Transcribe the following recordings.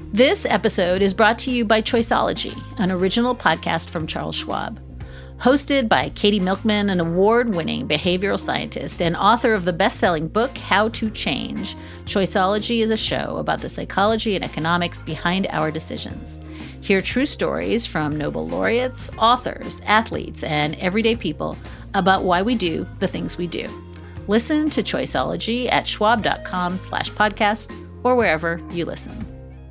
This episode is brought to you by Choiceology, an original podcast from Charles Schwab. Hosted by Katie Milkman, an award-winning behavioral scientist and author of the best-selling book, How to Change, Choiceology is a show about the psychology and economics behind our decisions. Hear true stories from Nobel laureates, authors, athletes, and everyday people about why we do the things we do. Listen to Choiceology at schwab.com/podcast or wherever you listen.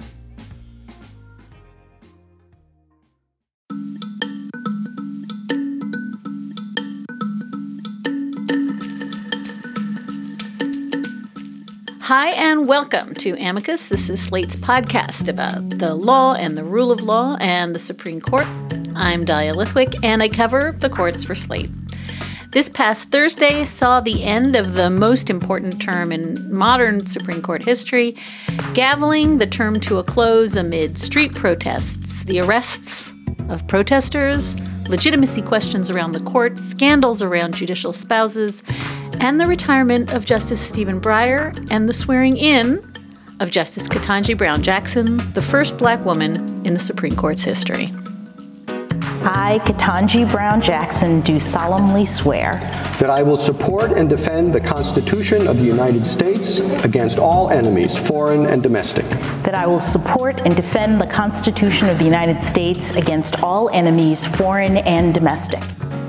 Hi, and welcome to Amicus. This is Slate's podcast about the law and the rule of law and the Supreme Court. I'm Dahlia Lithwick, and I cover the courts for Slate. This past Thursday saw the end of the most important term in modern Supreme Court history, gaveling the term to a close amid street protests, the arrests of protesters, legitimacy questions around the court, scandals around judicial spouses, and the retirement of Justice Stephen Breyer and the swearing in of Justice Ketanji Brown Jackson, the first Black woman in the Supreme Court's history. I, Ketanji Brown Jackson, do solemnly swear that I will support and defend the Constitution of the United States against all enemies, foreign and domestic. That I will support and defend the Constitution of the United States against all enemies, foreign and domestic.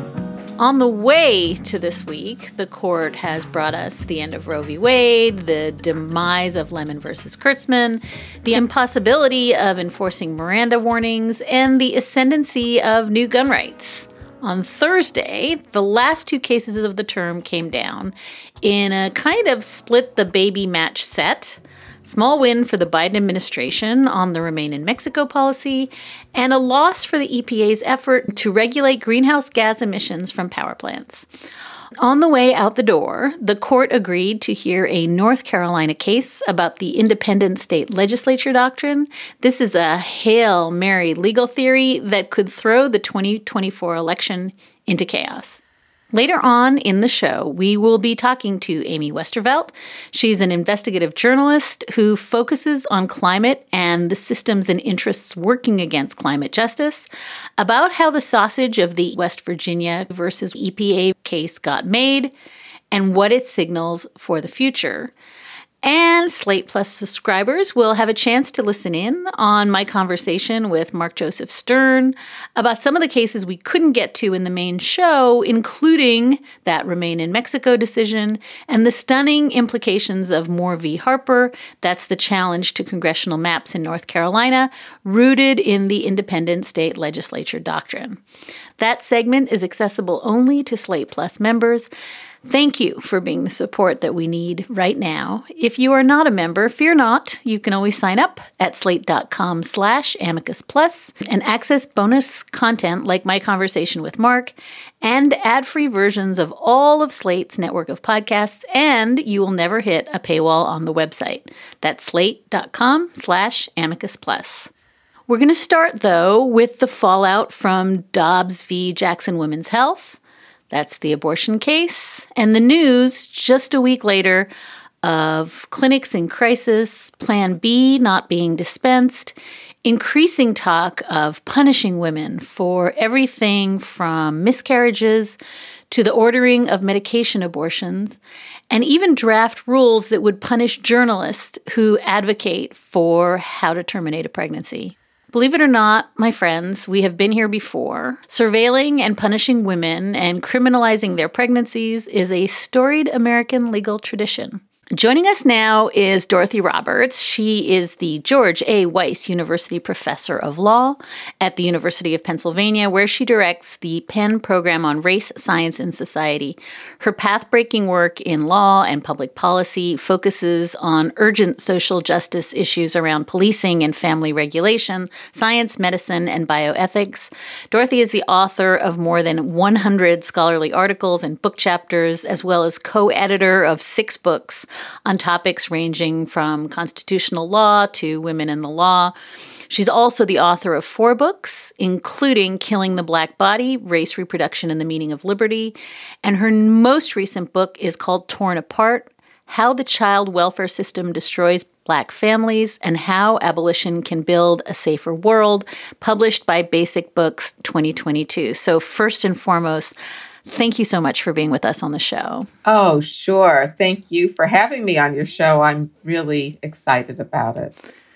On the way to this week, the court has brought us the end of Roe v. Wade, the demise of Lemon versus Kurtzman, the impossibility of enforcing Miranda warnings, and the ascendancy of new gun rights. On Thursday, the last two cases of the term came down in a kind of split the baby match set. Small win for the Biden administration on the Remain in Mexico policy, and a loss for the EPA's effort to regulate greenhouse gas emissions from power plants. On the way out the door, the court agreed to hear a North Carolina case about the independent state legislature doctrine. This is a Hail Mary legal theory that could throw the 2024 election into chaos. Later on in the show, we will be talking to Amy Westervelt. She's an investigative journalist who focuses on climate and the systems and interests working against climate justice, about how the sausage of the West Virginia versus EPA case got made and what it signals for the future. And Slate Plus subscribers will have a chance to listen in on my conversation with Mark Joseph Stern about some of the cases we couldn't get to in the main show, including that Remain in Mexico decision and the stunning implications of Moore v. Harper. That's the challenge to congressional maps in North Carolina, rooted in the independent state legislature doctrine. That segment is accessible only to Slate Plus members. Thank you for being the support that we need right now. If you are not a member, fear not. You can always sign up at slate.com/amicus plus and access bonus content like my conversation with Mark and ad-free versions of all of Slate's network of podcasts, and you will never hit a paywall on the website. That's slate.com/amicus plus. We're going to start, though, with the fallout from Dobbs v. Jackson Women's Health. That's the abortion case. And the news just a week later of clinics in crisis, Plan B not being dispensed, increasing talk of punishing women for everything from miscarriages to the ordering of medication abortions, and even draft rules that would punish journalists who advocate for how to terminate a pregnancy. Believe it or not, my friends, we have been here before. Surveilling and punishing women and criminalizing their pregnancies is a storied American legal tradition. Joining us now is Dorothy Roberts. She is the George A. Weiss University Professor of Law at the University of Pennsylvania, where she directs the Penn Program on Race, Science, and Society. Her path-breaking work in law and public policy focuses on urgent social justice issues around policing and family regulation, science, medicine, and bioethics. Dorothy is the author of more than 100 scholarly articles and book chapters, as well as co-editor of 6 books on topics ranging from constitutional law to women in the law. She's also the author of 4 books, including Killing the Black Body, Race, Reproduction, and the Meaning of Liberty. And her most recent book is called Torn Apart: How the Child Welfare System Destroys Black Families and How Abolition Can Build a Safer World, published by Basic Books 2022. So first and foremost, thank you so much for being with us on the show. Oh, sure. Thank you for having me on your show. I'm really excited about it.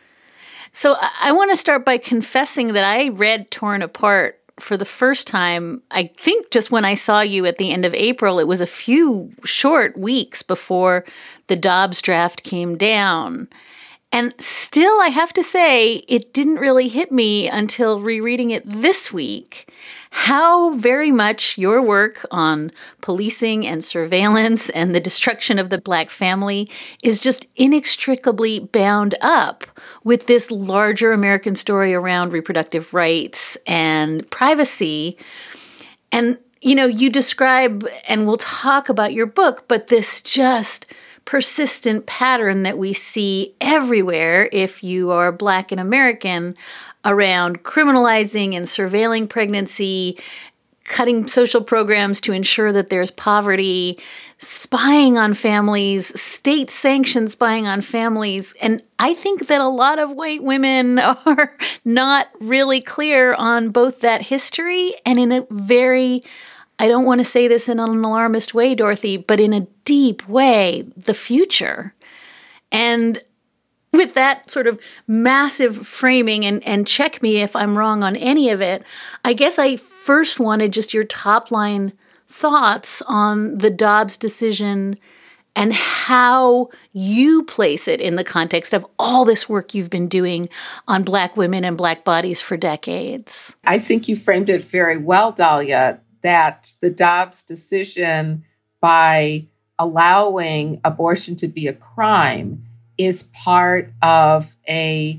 So I want to start by confessing that I read Torn Apart for the first time, I think just when I saw you at the end of April. It was a few short weeks before the Dobbs draft came down. And still, I have to say, it didn't really hit me until rereading it this week how very much your work on policing and surveillance and the destruction of the Black family is just inextricably bound up with this larger American story around reproductive rights and privacy. And, you know, you describe, and we'll talk about your book, but this just persistent pattern that we see everywhere if you are Black and American around criminalizing and surveilling pregnancy, cutting social programs to ensure that there's poverty, spying on families, state-sanctioned spying on families. And I think that a lot of white women are not really clear on both that history and in a very, I don't want to say this in an alarmist way, Dorothy, but in a deep way, the future. And with that sort of massive framing, and check me if I'm wrong on any of it, I guess I first wanted just your top line thoughts on the Dobbs decision and how you place it in the context of all this work you've been doing on Black women and Black bodies for decades. I think you framed it very well, Dahlia, that the Dobbs decision, by allowing abortion to be a crime, is part of a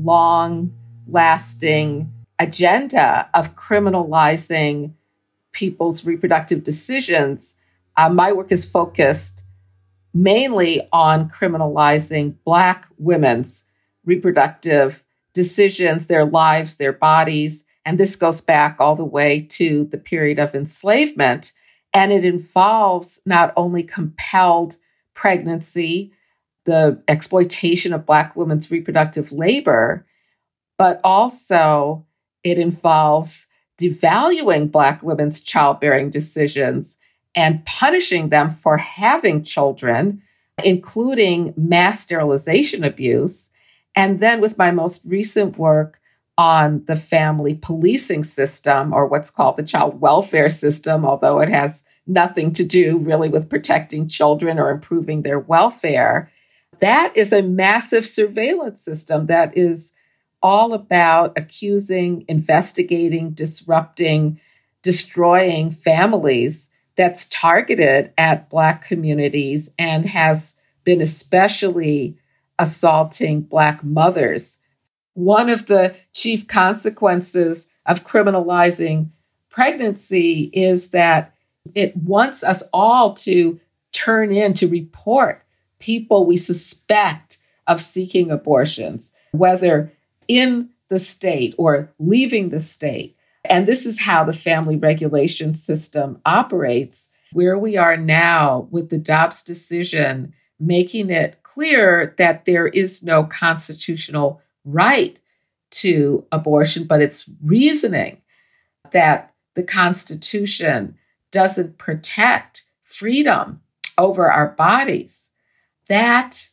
long-lasting agenda of criminalizing people's reproductive decisions. My work is focused mainly on criminalizing Black women's reproductive decisions, their lives, their bodies. And this goes back all the way to the period of enslavement. And it involves not only compelled pregnancy, the exploitation of Black women's reproductive labor, but also it involves devaluing Black women's childbearing decisions and punishing them for having children, including mass sterilization abuse. And then with my most recent work on the family policing system, or what's called the child welfare system, although it has nothing to do really with protecting children or improving their welfare, that is a massive surveillance system that is all about accusing, investigating, disrupting, destroying families, that's targeted at Black communities and has been especially assaulting Black mothers. One of the chief consequences of criminalizing pregnancy is that it wants us all to turn in to report people we suspect of seeking abortions, whether in the state or leaving the state. And this is how the family regulation system operates. Where we are now with the Dobbs decision, making it clear that there is no constitutional right to abortion, but it's reasoning that the Constitution doesn't protect freedom over our bodies. That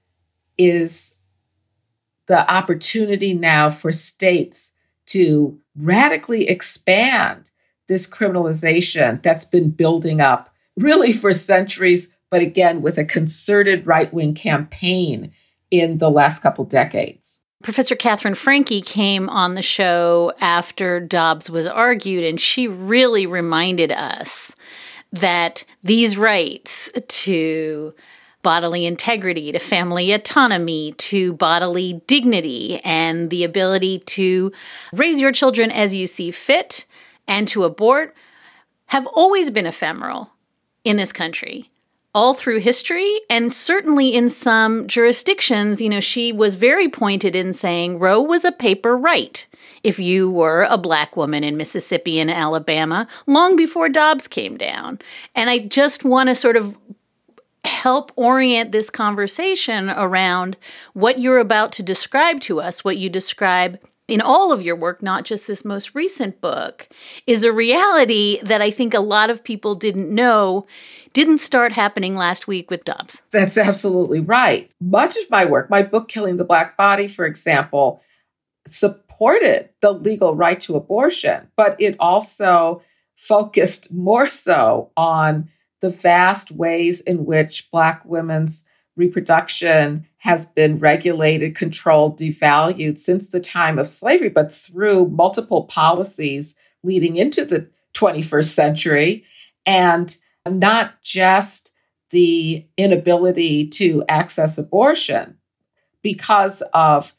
is the opportunity now for states to radically expand this criminalization that's been building up really for centuries, but again, with a concerted right-wing campaign in the last couple decades. Professor Katherine Franke came on the show after Dobbs was argued, and she really reminded us that these rights to bodily integrity, to family autonomy, to bodily dignity, and the ability to raise your children as you see fit and to abort have always been ephemeral in this country, all through history, and certainly in some jurisdictions. You know, she was very pointed in saying Roe was a paper right if you were a Black woman in Mississippi and Alabama long before Dobbs came down. And I just want to sort of help orient this conversation around what you're about to describe to us, what you describe in all of your work, not just this most recent book, is a reality that I think a lot of people didn't know didn't start happening last week with Dobbs. That's absolutely right. Much of my work, my book, Killing the Black Body, for example, supported the legal right to abortion, but it also focused more so on the vast ways in which Black women's reproduction has been regulated, controlled, devalued since the time of slavery, but through multiple policies leading into the 21st century. And not just the inability to access abortion because of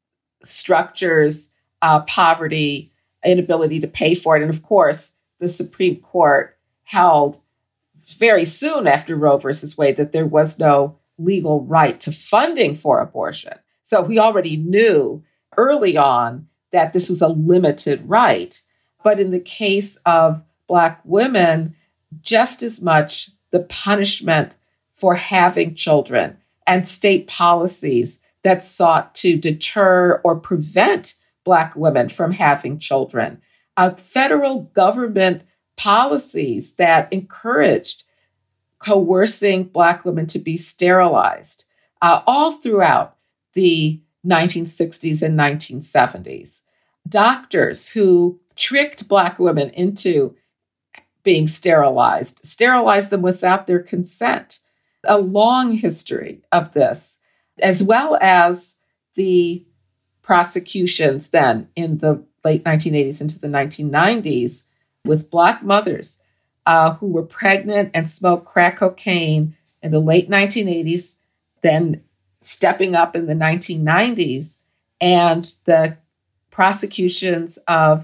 structures, poverty, inability to pay for it. And of course, the Supreme Court held very soon after Roe versus Wade that there was no legal right to funding for abortion. So we already knew early on that this was a limited right. But in the case of Black women, just as much the punishment for having children and state policies that sought to deter or prevent Black women from having children, federal government policies that encouraged coercing Black women to be sterilized, all throughout the 1960s and 1970s. Doctors who tricked Black women into being sterilized them without their consent. A long history of this, as well as the prosecutions then in the late 1980s into the 1990s with Black mothers who were pregnant and smoked crack cocaine in the late 1980s, then stepping up in the 1990s, and the prosecutions of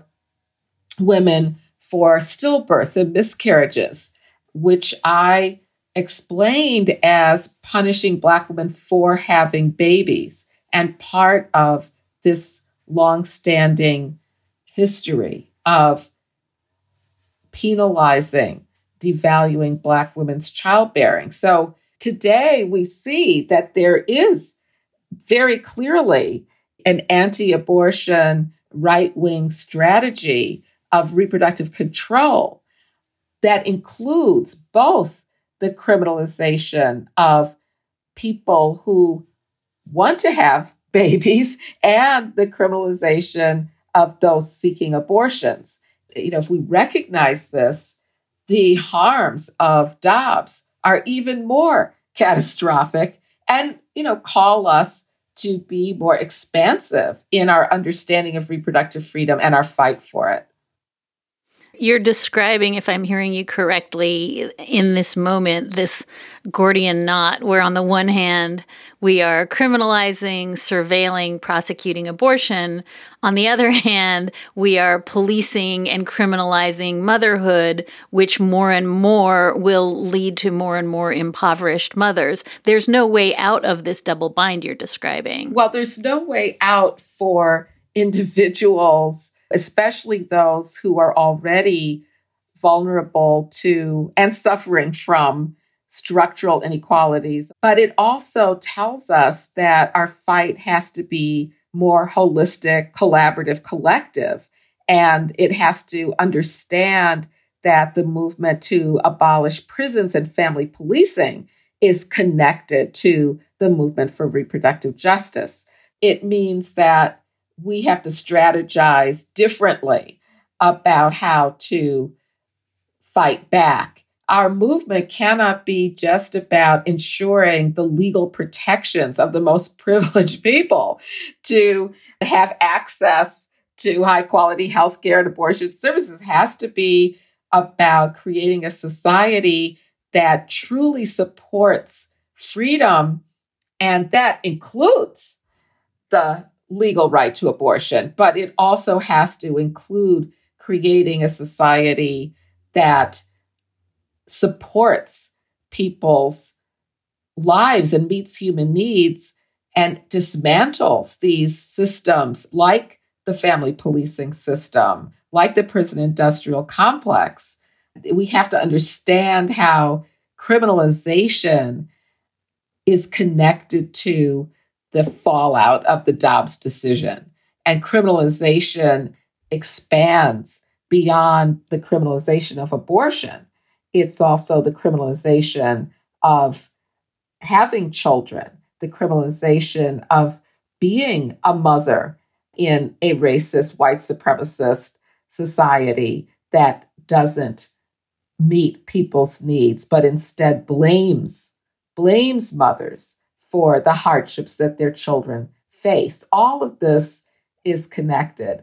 women for stillbirths and miscarriages, which I explained as punishing Black women for having babies, and part of this longstanding history of penalizing, devaluing Black women's childbearing. So today we see that there is very clearly an anti-abortion right-wing strategy of reproductive control that includes both the criminalization of people who want to have babies and the criminalization of those seeking abortions. If we recognize this, the harms of Dobbs are even more catastrophic and, call us to be more expansive in our understanding of reproductive freedom and our fight for it. You're describing, if I'm hearing you correctly, in this moment, this Gordian knot where on the one hand, we are criminalizing, surveilling, prosecuting abortion. On the other hand, we are policing and criminalizing motherhood, which more and more will lead to more and more impoverished mothers. There's no way out of this double bind you're describing. Well, there's no way out for individuals, especially those who are already vulnerable to and suffering from structural inequalities. But it also tells us that our fight has to be more holistic, collaborative, collective. And it has to understand that the movement to abolish prisons and family policing is connected to the movement for reproductive justice. It means that we have to strategize differently about how to fight back. Our movement cannot be just about ensuring the legal protections of the most privileged people to have access to high quality healthcare and abortion services. It has to be about creating a society that truly supports freedom, and that includes the legal right to abortion, but it also has to include creating a society that supports people's lives and meets human needs and dismantles these systems like the family policing system, like the prison industrial complex. We have to understand how criminalization is connected to the fallout of the Dobbs decision. And criminalization expands beyond the criminalization of abortion. It's also the criminalization of having children, the criminalization of being a mother in a racist, white supremacist society that doesn't meet people's needs, but instead blames mothers for the hardships that their children face. All of this is connected.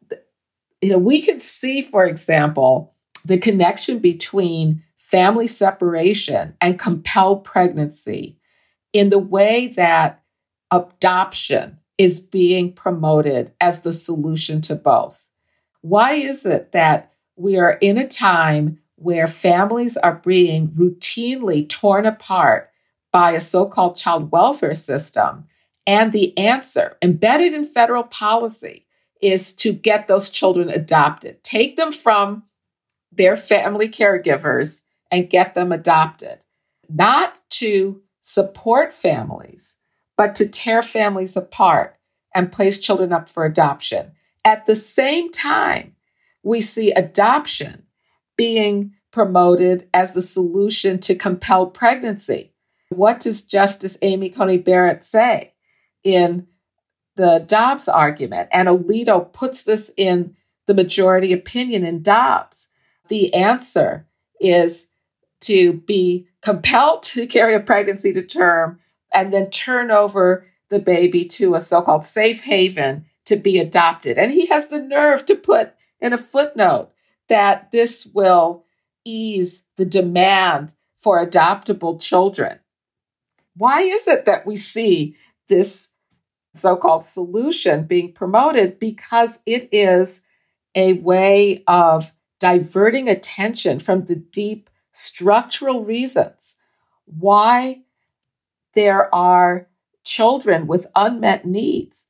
We can see, for example, the connection between family separation and compelled pregnancy in the way that adoption is being promoted as the solution to both. Why is it that we are in a time where families are being routinely torn apart by a so-called child welfare system, and the answer embedded in federal policy is to get those children adopted, take them from their family caregivers and get them adopted, not to support families, but to tear families apart and place children up for adoption. At the same time, we see adoption being promoted as the solution to compelled pregnancy. What does Justice Amy Coney Barrett say in the Dobbs argument? And Alito puts this in the majority opinion in Dobbs. The answer is to be compelled to carry a pregnancy to term and then turn over the baby to a so-called safe haven to be adopted. And he has the nerve to put in a footnote that this will ease the demand for adoptable children. Why is it that we see this so-called solution being promoted? Because it is a way of diverting attention from the deep structural reasons why there are children with unmet needs,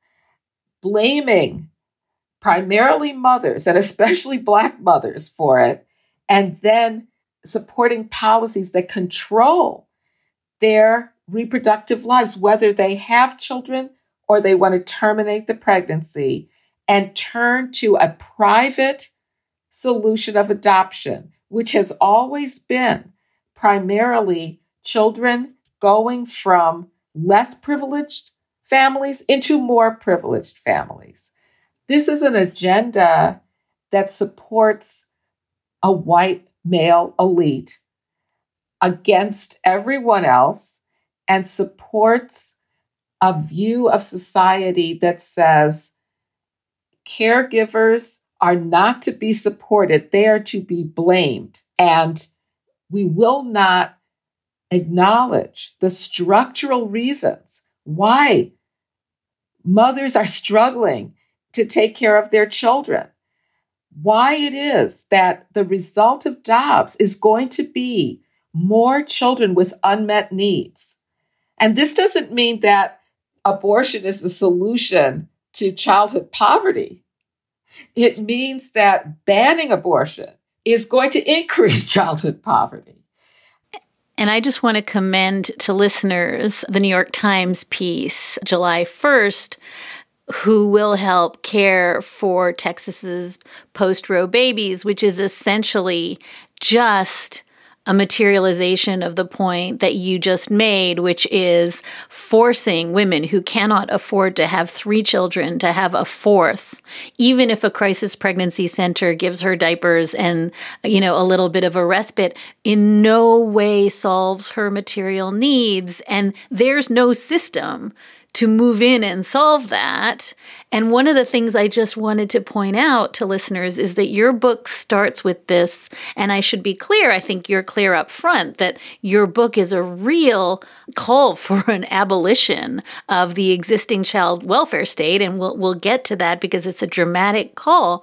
blaming primarily mothers and especially Black mothers for it, and then supporting policies that control their reproductive lives, whether they have children or they want to terminate the pregnancy, and turn to a private solution of adoption, which has always been primarily children going from less privileged families into more privileged families. This is an agenda that supports a white male elite against everyone else and supports a view of society that says caregivers are not to be supported, they are to be blamed. And we will not acknowledge the structural reasons why mothers are struggling to take care of their children, why it is that the result of Dobbs is going to be more children with unmet needs. And this doesn't mean that abortion is the solution to childhood poverty. It means that banning abortion is going to increase childhood poverty. And I just want to commend to listeners the New York Times piece, July 1st, who will help care for Texas's post-Roe babies, which is essentially just a materialization of the point that you just made, which is forcing women who cannot afford to have 3 children to have a 4th, even if a crisis pregnancy center gives her diapers and, a little bit of a respite, in no way solves her material needs. And there's no system to move in and solve that. And one of the things I just wanted to point out to listeners is that your book starts with this, and I should be clear, I think you're clear up front, that your book is a real call for an abolition of the existing child welfare state, and we'll get to that because it's a dramatic call.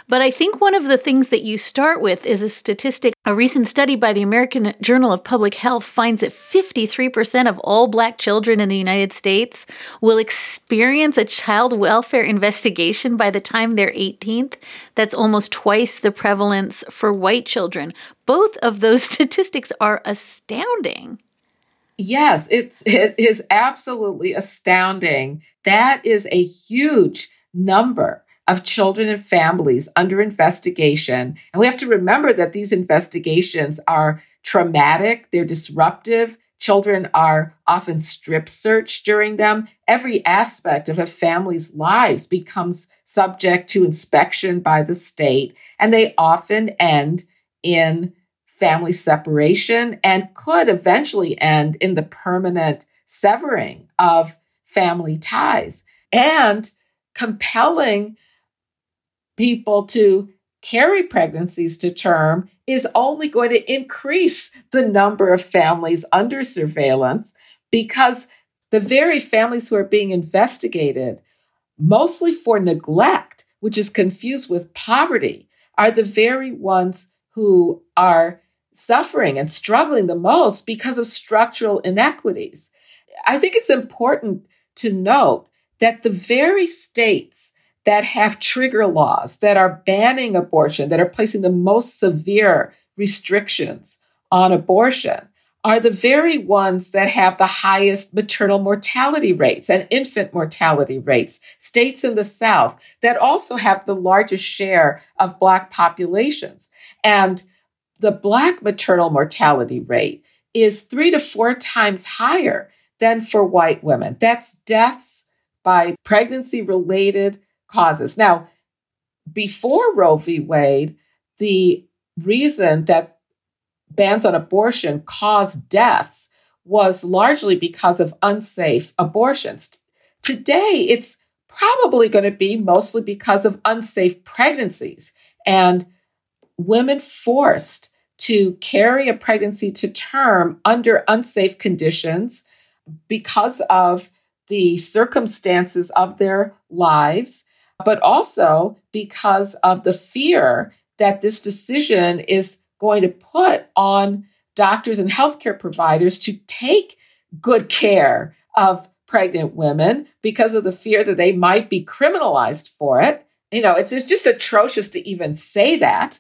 But I think one of the things that you start with is a statistic. A recent study by the American Journal of Public Health finds that 53% of all Black children in the United States will experience a child welfare investigation by the time they're 18th. That's almost twice the prevalence for white children. Both of those statistics are astounding. Yes, it is absolutely astounding. That is a huge number of children and families under investigation. And we have to remember that these investigations are traumatic, they're disruptive. Children are often strip searched during them. Every aspect of a family's lives becomes subject to inspection by the state, and they often end in family separation and could eventually end in the permanent severing of family ties. And compelling people to carry pregnancies to term is only going to increase the number of families under surveillance, because the very families who are being investigated, mostly for neglect, which is confused with poverty, are the very ones who are suffering and struggling the most because of structural inequities. I think it's important to note that the very states that have trigger laws, that are banning abortion, that are placing the most severe restrictions on abortion, are the very ones that have the highest maternal mortality rates and infant mortality rates. States in the South that also have the largest share of Black populations. And the Black maternal mortality rate is 3 to 4 times higher than for white women. That's deaths by pregnancy-related causes. Now, before Roe v. Wade, the reason that bans on abortion caused deaths was largely because of unsafe abortions. Today, it's probably going to be mostly because of unsafe pregnancies and women forced to carry a pregnancy to term under unsafe conditions because of the circumstances of their lives, but also because of the fear that this decision is going to put on doctors and healthcare providers to take good care of pregnant women because of the fear that they might be criminalized for it. You know, it's just atrocious to even say that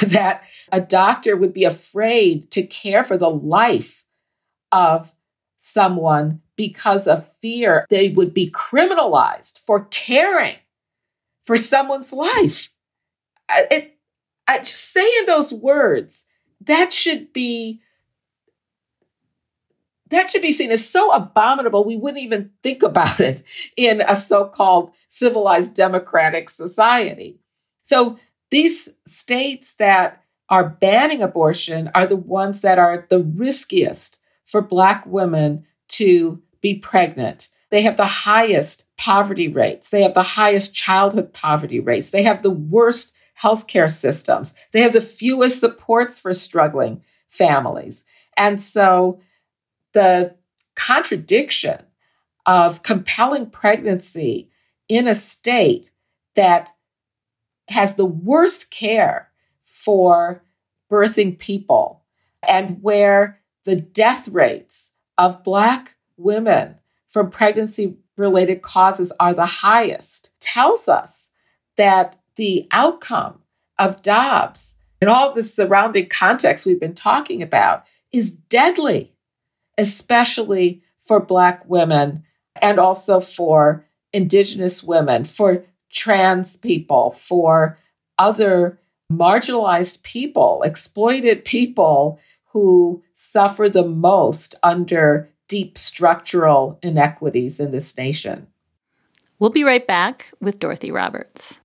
a doctor would be afraid to care for the life of someone because of fear they would be criminalized for caring for someone's life. I just saying those words, that should be seen as so abominable we wouldn't even think about it in a so-called civilized democratic society. So these states that are banning abortion are the ones that are the riskiest for Black women to be pregnant. They have the highest poverty rates. They have the highest childhood poverty rates. They have the worst healthcare systems. They have the fewest supports for struggling families. And so the contradiction of compelling pregnancy in a state that has the worst care for birthing people and where the death rates of Black women from pregnancy-related causes are the highest tells us that the outcome of Dobbs and all the surrounding context we've been talking about is deadly, especially for Black women and also for Indigenous women, for trans people, for other marginalized people, exploited people who suffer the most under deep structural inequities in this nation. We'll be right back with Dorothy Roberts.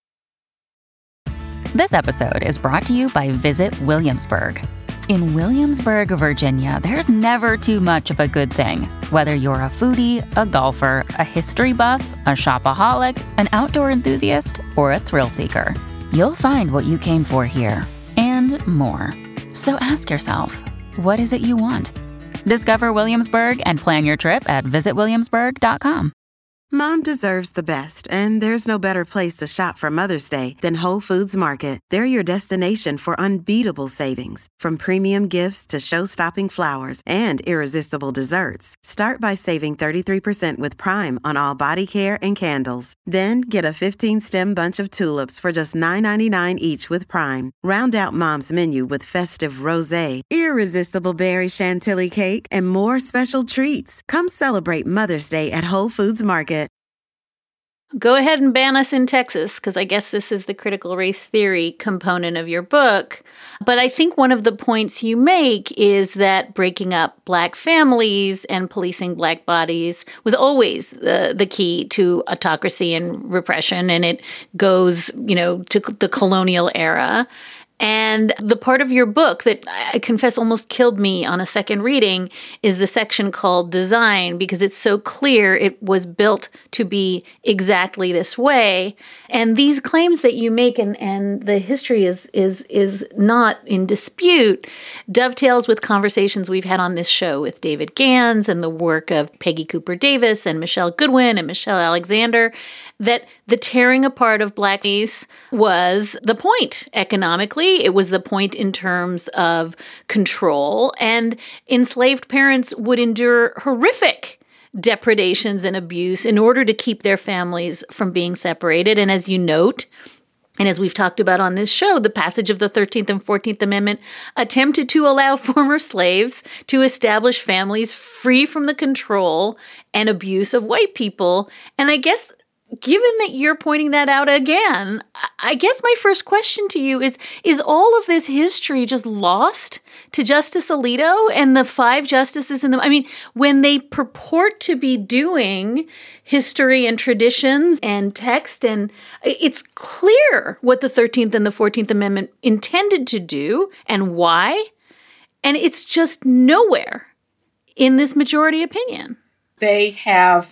This episode is brought to you by Visit Williamsburg. In Williamsburg, Virginia, there's never too much of a good thing. Whether you're a foodie, a golfer, a history buff, a shopaholic, an outdoor enthusiast, or a thrill seeker, you'll find what you came for here and more. So ask yourself, what is it you want? Discover Williamsburg and plan your trip at visitwilliamsburg.com. Mom deserves the best, and there's no better place to shop for Mother's Day than Whole Foods Market. They're your destination for unbeatable savings, from premium gifts to show-stopping flowers and irresistible desserts. Start by saving 33% with Prime on all body care and candles. Then get a 15-stem bunch of tulips for just $9.99 each with Prime. Round out Mom's menu with festive rosé, irresistible berry chantilly cake, and more special treats. Come celebrate Mother's Day at Whole Foods Market. Go ahead and ban us in Texas, because I guess this is the critical race theory component of your book. But I think one of the points you make is that breaking up Black families and policing Black bodies was always the key to autocracy and repression. And it goes, to the colonial era. And the part of your book that I confess almost killed me on a second reading is the section called Design, because it's so clear it was built to be exactly this way. And these claims that you make and the history is not in dispute dovetails with conversations we've had on this show with David Gans and the work of Peggy Cooper Davis and Michelle Goodwin and Michelle Alexander, that the tearing apart of Blackies was the point economically. It was the point in terms of control, and enslaved parents would endure horrific depredations and abuse in order to keep their families from being separated. And as you note, and as we've talked about on this show, the passage of the 13th and 14th Amendment attempted to allow former slaves to establish families free from the control and abuse of white people. And I guess, given that you're pointing that out again, I guess my first question to you is all of this history just lost to Justice Alito and the 5 justices in the, when they purport to be doing history and traditions and text, and it's clear what the 13th and the 14th Amendment intended to do and why, and it's just nowhere in this majority opinion. They have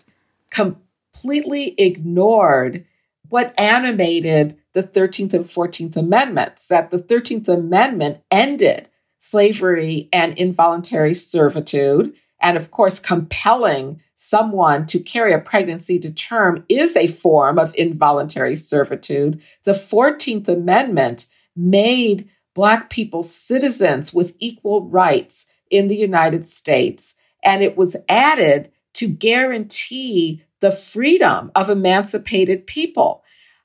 completely ignored what animated the 13th and 14th Amendments, that the 13th Amendment ended slavery and involuntary servitude. And of course, compelling someone to carry a pregnancy to term is a form of involuntary servitude. The 14th Amendment made Black people citizens with equal rights in the United States. And it was added to guarantee the freedom of emancipated people.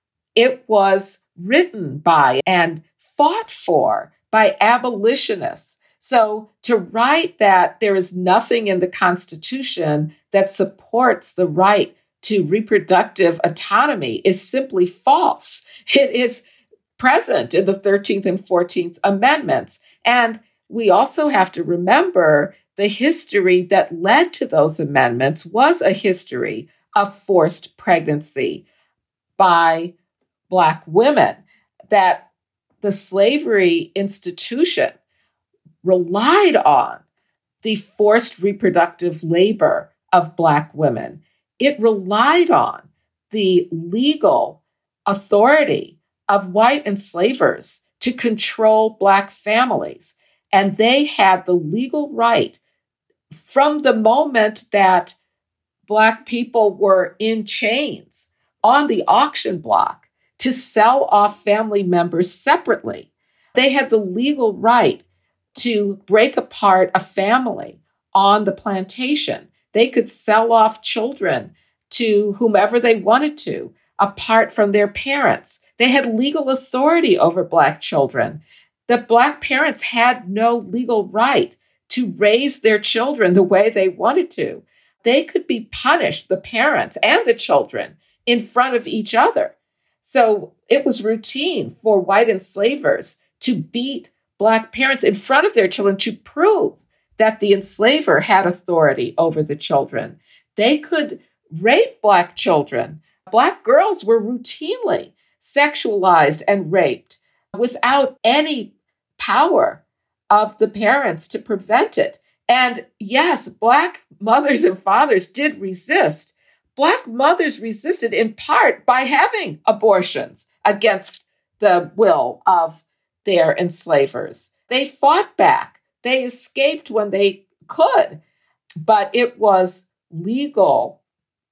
It was written by and fought for by abolitionists. So to write that there is nothing in the Constitution that supports the right to reproductive autonomy is simply false. It is present in the 13th and 14th Amendments. And we also have to remember the history that led to those amendments was a history of forced pregnancy by Black women, that the slavery institution relied on the forced reproductive labor of Black women. It relied on the legal authority of white enslavers to control Black families. And they had the legal right from the moment that Black people were in chains on the auction block to sell off family members separately. They had the legal right to break apart a family on the plantation. They could sell off children to whomever they wanted to, apart from their parents. They had legal authority over Black children. The Black parents had no legal right to raise their children the way they wanted to. They could be punished, the parents and the children, in front of each other. So it was routine for white enslavers to beat Black parents in front of their children to prove that the enslaver had authority over the children. They could rape Black children. Black girls were routinely sexualized and raped without any power of the parents to prevent it. And yes, Black mothers and fathers did resist. Black mothers resisted in part by having abortions against the will of their enslavers. They fought back. They escaped when they could, but it was legal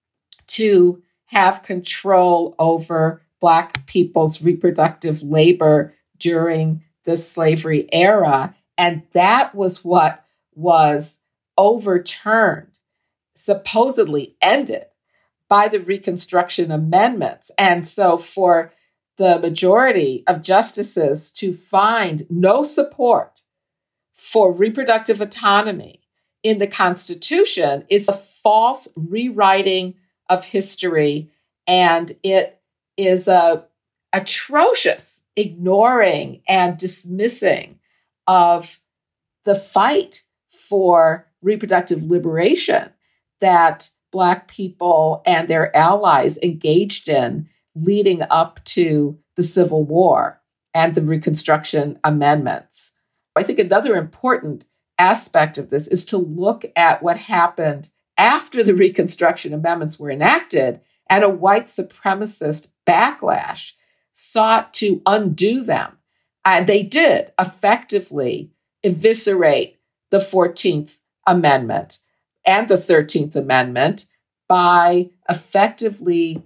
to have control over Black people's reproductive labor during the slavery era. And that was what was overturned, supposedly ended by the Reconstruction Amendments. And so for the majority of justices to find no support for reproductive autonomy in the Constitution is a false rewriting of history, and it is a atrocious ignoring and dismissing of the fight for reproductive liberation that Black people and their allies engaged in leading up to the Civil War and the Reconstruction Amendments. I think another important aspect of this is to look at what happened after the Reconstruction Amendments were enacted and a white supremacist backlash sought to undo them. And they did effectively eviscerate the 14th Amendment and the 13th Amendment by effectively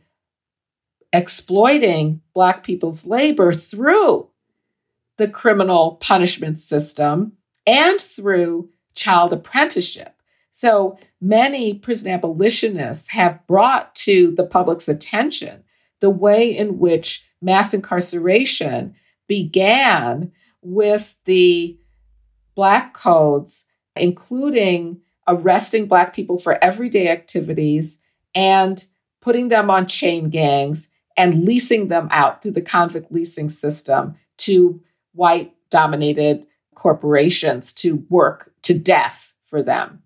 exploiting Black people's labor through the criminal punishment system and through child apprenticeship. So many prison abolitionists have brought to the public's attention the way in which mass incarceration began with the Black codes, including arresting Black people for everyday activities and putting them on chain gangs and leasing them out through the convict leasing system to white-dominated corporations to work to death for them.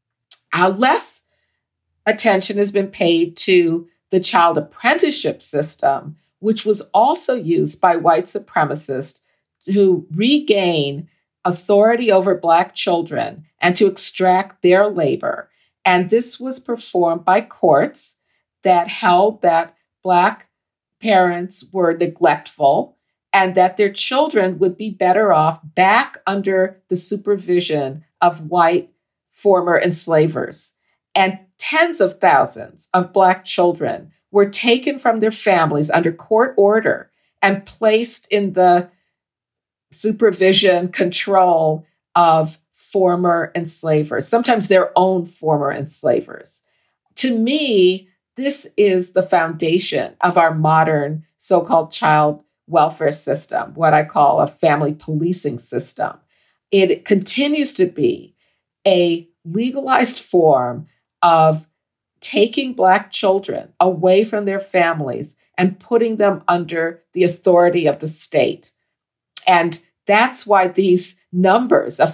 Less attention has been paid to the child apprenticeship system, which was also used by white supremacists to regain authority over Black children and to extract their labor. And this was performed by courts that held that Black parents were neglectful and that their children would be better off back under the supervision of white former enslavers. And tens of thousands of Black children were taken from their families under court order and placed in the supervision, control of former enslavers, sometimes their own former enslavers. To me, this is the foundation of our modern so-called child welfare system, what I call a family policing system. It continues to be a legalized form of taking Black children away from their families and putting them under the authority of the state. And that's why these numbers of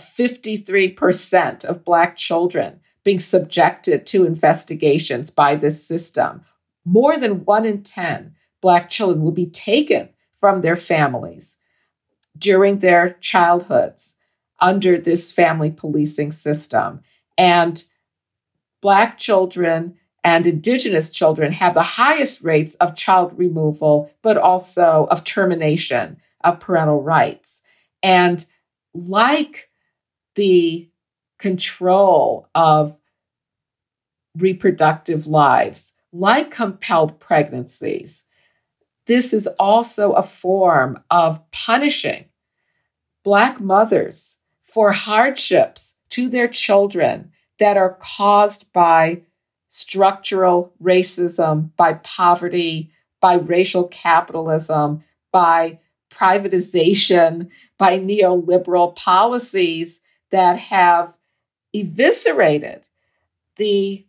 53% of Black children being subjected to investigations by this system, more than 1 in 10 Black children will be taken from their families during their childhoods under this family policing system. And Black children and Indigenous children have the highest rates of child removal, but also of termination of parental rights. And like the control of reproductive lives, like compelled pregnancies, this is also a form of punishing Black mothers for hardships to their children that are caused by structural racism, by poverty, by racial capitalism, by privatization, by neoliberal policies that have eviscerated the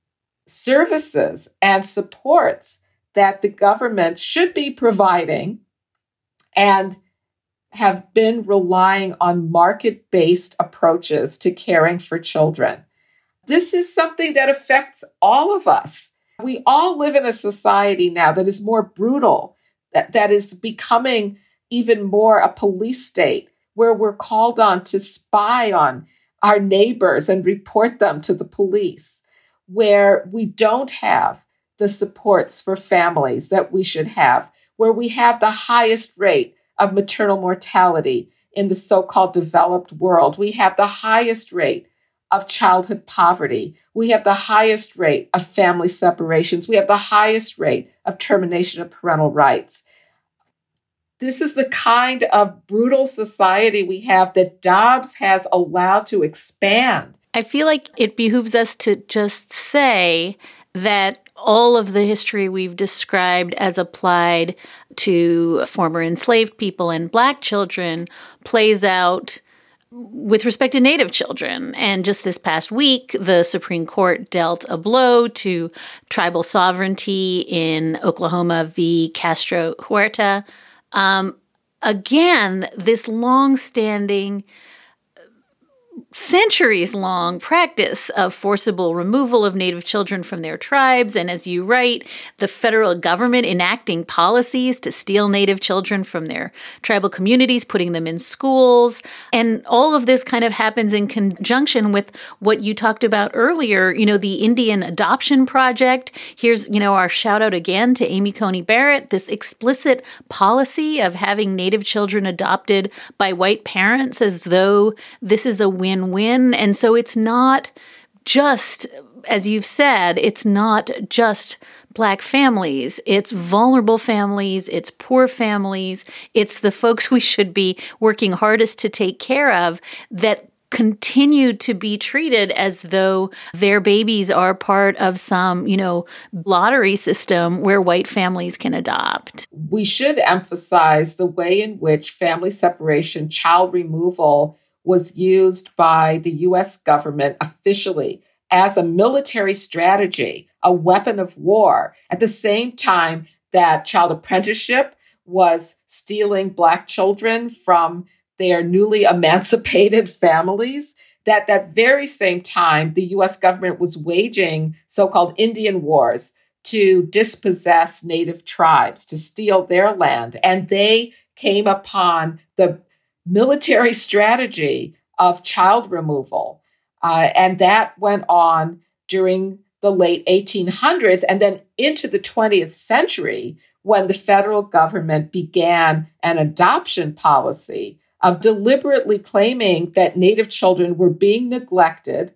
services and supports that the government should be providing and have been relying on market-based approaches to caring for children. This is something that affects all of us. We all live in a society now that is more brutal, that is becoming even more a police state, where we're called on to spy on our neighbors and report them to the police, where we don't have the supports for families that we should have, where we have the highest rate of maternal mortality in the so-called developed world. We have the highest rate of childhood poverty. We have the highest rate of family separations. We have the highest rate of termination of parental rights. This is the kind of brutal society we have that Dobbs has allowed to expand. I feel like it behooves us to just say that all of the history we've described as applied to former enslaved people and Black children plays out with respect to Native children. And just this past week, the Supreme Court dealt a blow to tribal sovereignty in Oklahoma v. Castro Huerta. Again, this long-standing, centuries-long practice of forcible removal of Native children from their tribes. And as you write, the federal government enacting policies to steal Native children from their tribal communities, putting them in schools. And all of this kind of happens in conjunction with what you talked about earlier, the Indian Adoption Project. Here's, our shout out again to Amy Coney Barrett, this explicit policy of having Native children adopted by white parents as though this is a win-win. And so it's not just, as you've said, it's not just Black families. It's vulnerable families. It's poor families. It's the folks we should be working hardest to take care of that continue to be treated as though their babies are part of some, lottery system where white families can adopt. We should emphasize the way in which family separation, child removal was used by the U.S. government officially as a military strategy, a weapon of war, at the same time that child apprenticeship was stealing Black children from their newly emancipated families. That very same time, the U.S. government was waging so-called Indian wars to dispossess Native tribes, to steal their land. And they came upon the military strategy of child removal. And that went on during the late 1800s and then into the 20th century when the federal government began an adoption policy of deliberately claiming that Native children were being neglected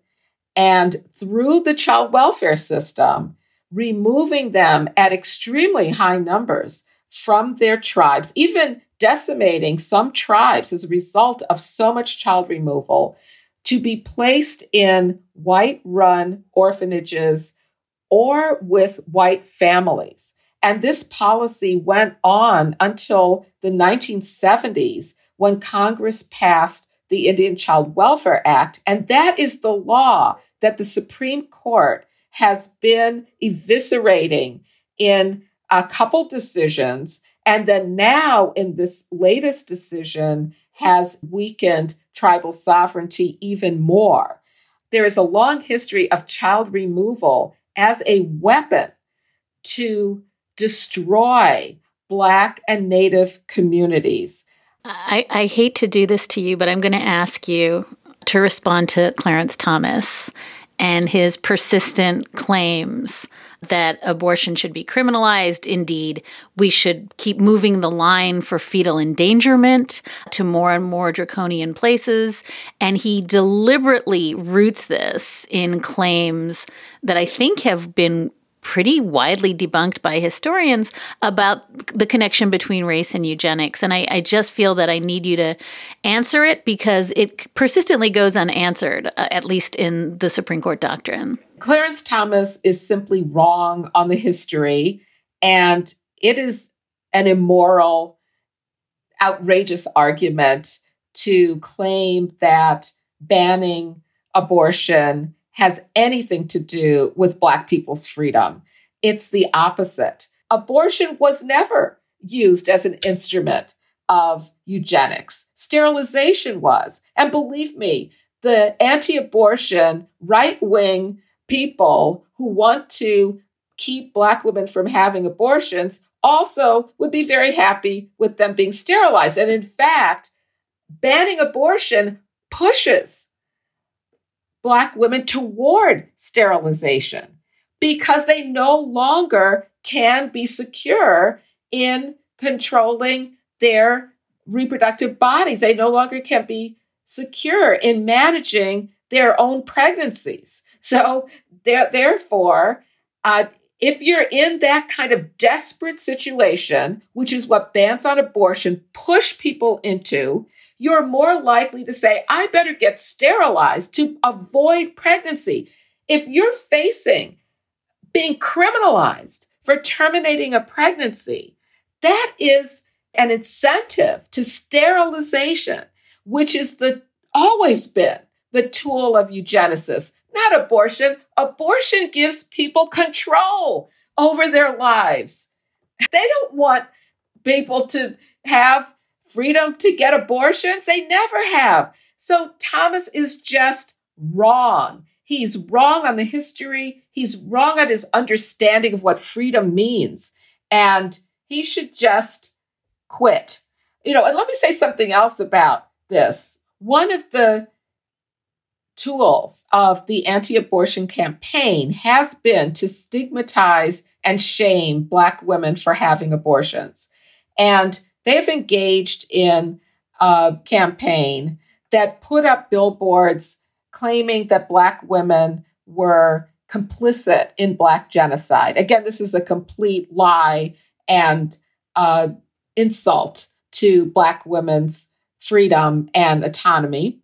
and through the child welfare system, removing them at extremely high numbers from their tribes, even decimating some tribes as a result of so much child removal, to be placed in white-run orphanages or with white families. And this policy went on until the 1970s when Congress passed the Indian Child Welfare Act. And that is the law that the Supreme Court has been eviscerating in a couple decisions. And then now in this latest decision has weakened tribal sovereignty even more. There is a long history of child removal as a weapon to destroy Black and Native communities. I hate to do this to you, but I'm going to ask you to respond to Clarence Thomas and his persistent claims that abortion should be criminalized. Indeed, we should keep moving the line for fetal endangerment to more and more draconian places. And he deliberately roots this in claims that I think have been pretty widely debunked by historians about the connection between race and eugenics. And I just feel that I need you to answer it because it persistently goes unanswered, at least in the Supreme Court doctrine. Clarence Thomas is simply wrong on the history, and it is an immoral, outrageous argument to claim that banning abortion has anything to do with Black people's freedom. It's the opposite. Abortion was never used as an instrument of eugenics. Sterilization was. And believe me, the anti-abortion right-wing people who want to keep Black women from having abortions also would be very happy with them being sterilized. And in fact, banning abortion pushes Black women toward sterilization because they no longer can be secure in controlling their reproductive bodies. They no longer can be secure in managing their own pregnancies. So therefore, if you're in that kind of desperate situation, which is what bans on abortion push people into, you're more likely to say, I better get sterilized to avoid pregnancy. If you're facing being criminalized for terminating a pregnancy, that is an incentive to sterilization, which is always been the tool of eugenicists, not abortion. Abortion gives people control over their lives. They don't want people to have freedom to get abortions. They never have. So Thomas is just wrong. He's wrong on the history. He's wrong on his understanding of what freedom means. And he should just quit. And let me say something else about this. One of the tools of the anti-abortion campaign has been to stigmatize and shame Black women for having abortions. And they've engaged in a campaign that put up billboards claiming that Black women were complicit in Black genocide. Again, this is a complete lie and insult to Black women's freedom and autonomy.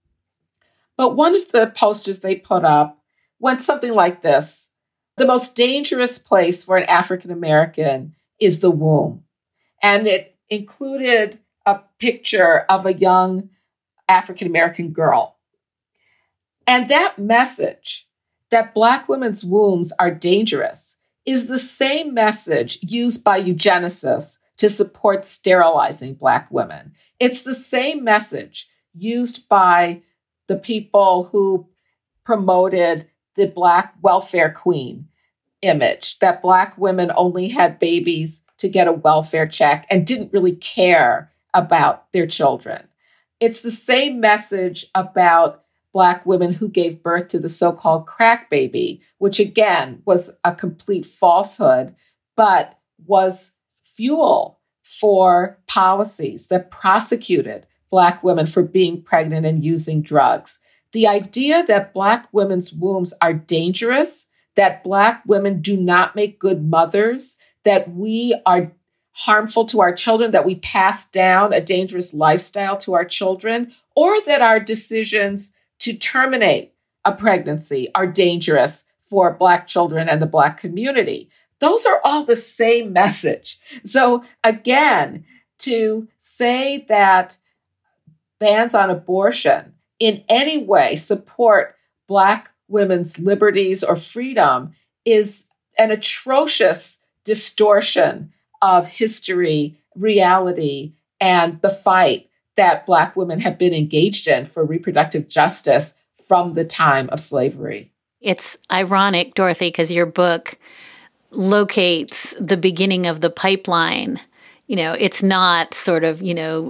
But one of the posters they put up went something like this: the most dangerous place for an African American is the womb. And it included a picture of a young African American girl. And that message that Black women's wombs are dangerous is the same message used by eugenicists to support sterilizing Black women. It's the same message used by the people who promoted the Black welfare queen image, that Black women only had babies to get a welfare check and didn't really care about their children. It's the same message about Black women who gave birth to the so-called crack baby, which again was a complete falsehood, but was fuel for policies that prosecuted Black women for being pregnant and using drugs. The idea that Black women's wombs are dangerous, that Black women do not make good mothers, that we are harmful to our children, that we pass down a dangerous lifestyle to our children, or that our decisions to terminate a pregnancy are dangerous for Black children and the Black community. Those are all the same message. So again, to say that bans on abortion in any way support Black women's liberties or freedom is an atrocious distortion of history, reality, and the fight that Black women have been engaged in for reproductive justice from the time of slavery. It's ironic, Dorothy, because your book locates the beginning of the pipeline. It's not sort of,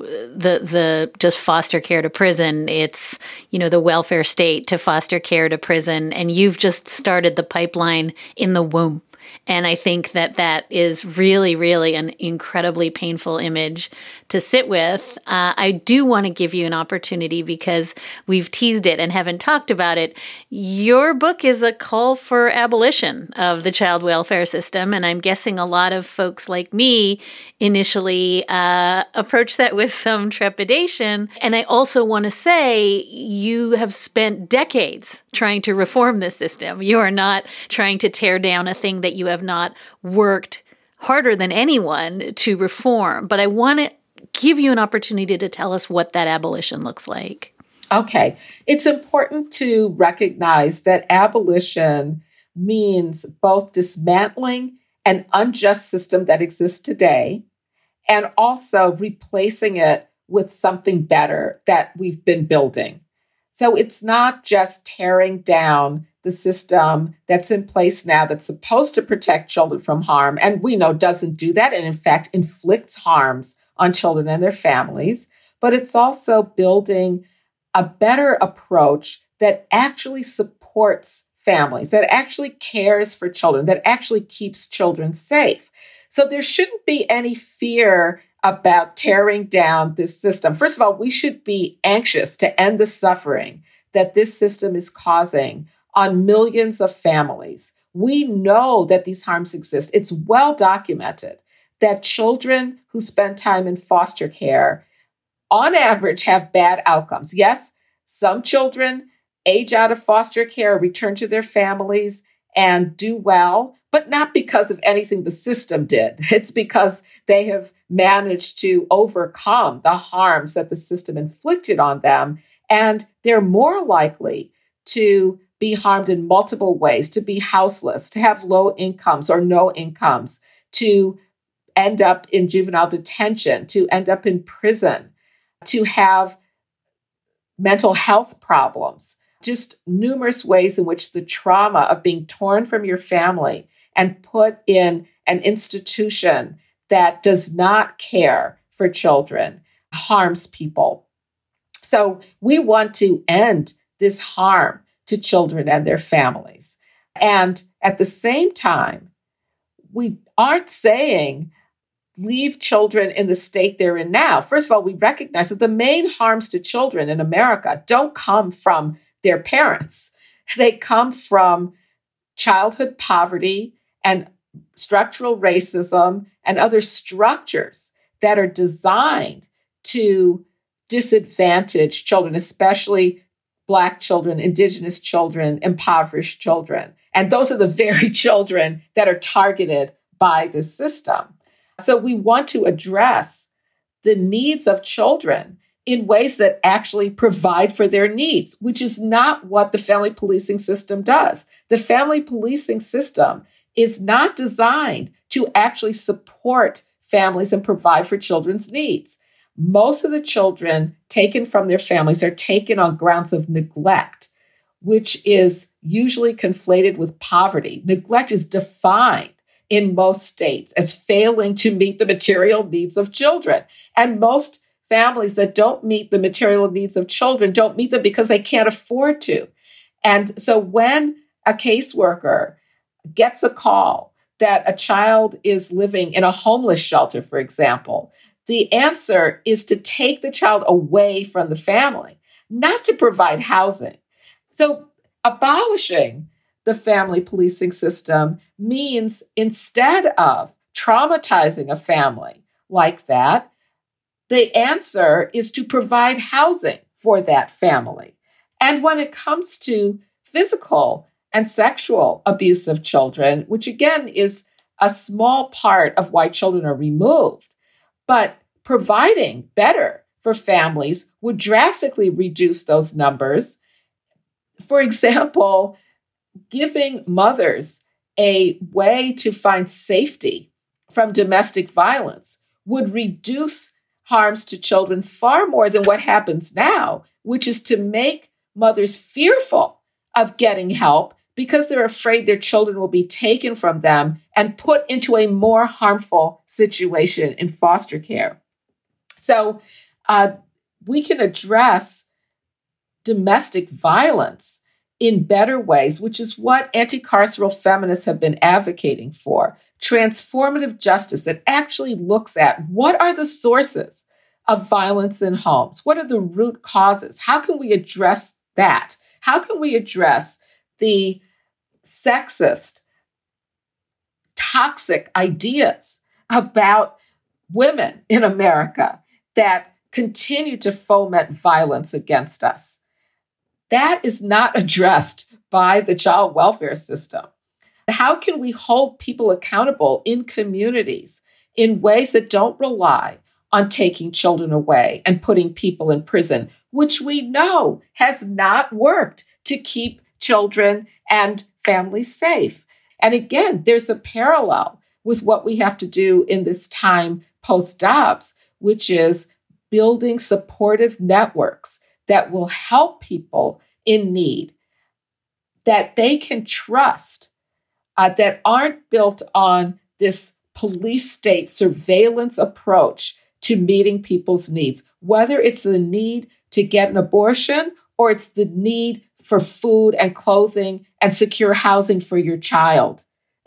the just foster care to prison. It's, the welfare state to foster care to prison. And you've just started the pipeline in the womb. And I think that is really, really an incredibly painful image to sit with. I do want to give you an opportunity, because we've teased it and haven't talked about it. Your book is a call for abolition of the child welfare system. And I'm guessing a lot of folks like me initially approached that with some trepidation. And I also want to say you have spent decades trying to reform this system. You are not trying to tear down a thing that you have not worked harder than anyone to reform. But I want to give you an opportunity to tell us what that abolition looks like. Okay. It's important to recognize that abolition means both dismantling an unjust system that exists today and also replacing it with something better that we've been building. So it's not just tearing down the system that's in place now that's supposed to protect children from harm, and we know doesn't do that, and in fact inflicts harms on children and their families, but it's also building a better approach that actually supports families, that actually cares for children, that actually keeps children safe. So there shouldn't be any fear about tearing down this system. First of all, we should be anxious to end the suffering that this system is causing on millions of families. We know that these harms exist. It's well documented that children who spend time in foster care, on average, have bad outcomes. Yes, some children age out of foster care, return to their families, and do well, but not because of anything the system did. It's because they have managed to overcome the harms that the system inflicted on them, and they're more likely to be harmed in multiple ways, to be houseless, to have low incomes or no incomes, to end up in juvenile detention, to end up in prison, to have mental health problems, just numerous ways in which the trauma of being torn from your family and put in an institution that does not care for children harms people. So we want to end this harm to children and their families. And at the same time, we aren't saying leave children in the state they're in now. First of all, we recognize that the main harms to children in America don't come from their parents. They come from childhood poverty and structural racism and other structures that are designed to disadvantage children, especially Black children, Indigenous children, impoverished children. And those are the very children that are targeted by this system. So we want to address the needs of children in ways that actually provide for their needs, which is not what the family policing system does. The family policing system is not designed to actually support families and provide for children's needs. Most of the children taken from their families are taken on grounds of neglect, which is usually conflated with poverty. Neglect is defined in most states as failing to meet the material needs of children. And most families that don't meet the material needs of children don't meet them because they can't afford to. And so when a caseworker gets a call that a child is living in a homeless shelter, for example, the answer is to take the child away from the family, not to provide housing. So abolishing the family policing system means instead of traumatizing a family like that, the answer is to provide housing for that family. And when it comes to physical and sexual abuse of children, which again is a small part of why children are removed, but providing better for families would drastically reduce those numbers. For example, giving mothers a way to find safety from domestic violence would reduce harms to children far more than what happens now, which is to make mothers fearful of getting help because they're afraid their children will be taken from them and put into a more harmful situation in foster care. So we can address domestic violence in better ways, which is what anti-carceral feminists have been advocating for. Transformative justice that actually looks at what are the sources of violence in homes? What are the root causes? How can we address that? How can we address the sexist, toxic ideas about women in America that continue to foment violence against us? That is not addressed by the child welfare system. How can we hold people accountable in communities in ways that don't rely on taking children away and putting people in prison, which we know has not worked to keep children and families safe? And again, there's a parallel with what we have to do in this time post-Dobbs, which is building supportive networks that will help people in need, that they can trust, that aren't built on this police state surveillance approach to meeting people's needs, whether it's the need to get an abortion or it's the need for food and clothing and secure housing for your child.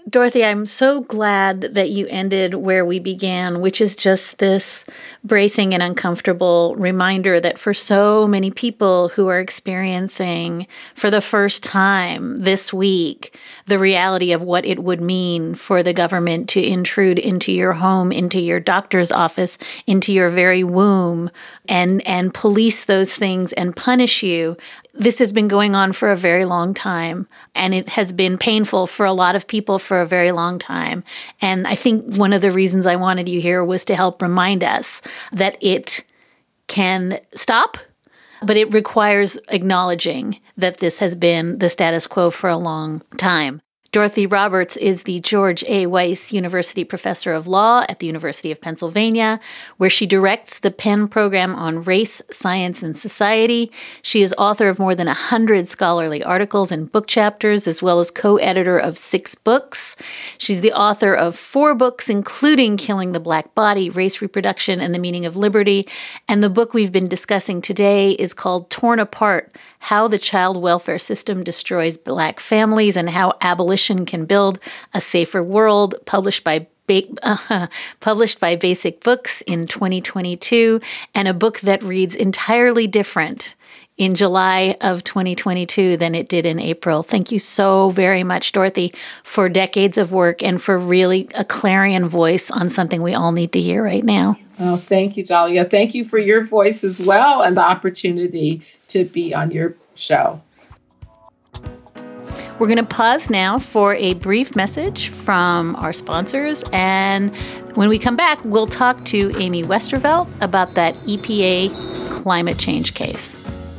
Dorothy, I'm so glad that you ended where we began, which is just this bracing and uncomfortable reminder that for so many people who are experiencing for the first time this week the reality of what it would mean for the government to intrude into your home, into your doctor's office, into your very womb, and police those things and punish you. This has been going on for a very long time, and it has been painful for a lot of people for a very long time. And I think one of the reasons I wanted you here was to help remind us that it can stop, but it requires acknowledging that this has been the status quo for a long time. Dorothy Roberts is the George A. Weiss University Professor of Law at the University of Pennsylvania, where she directs the Penn Program on Race, Science, and Society. She is author of more than 100 scholarly articles and book chapters, as well as co-editor of 6 books. She's the author of 4 books, including Killing the Black Body, Race, Reproduction, and the Meaning of Liberty. And the book we've been discussing today is called Torn Apart: How the Child Welfare System Destroys Black Families and How Abolition Can Build a Safer World, published by Basic Books in 2022, and a book that reads entirely different in July of 2022 than it did in April. Thank you so very much, Dorothy, for decades of work and for really a clarion voice on something we all need to hear right now. Oh, thank you, Dahlia. Thank you for your voice as well and the opportunity to be on your show. We're going to pause now for a brief message from our sponsors. And when we come back, we'll talk to Amy Westervelt about that EPA climate change case.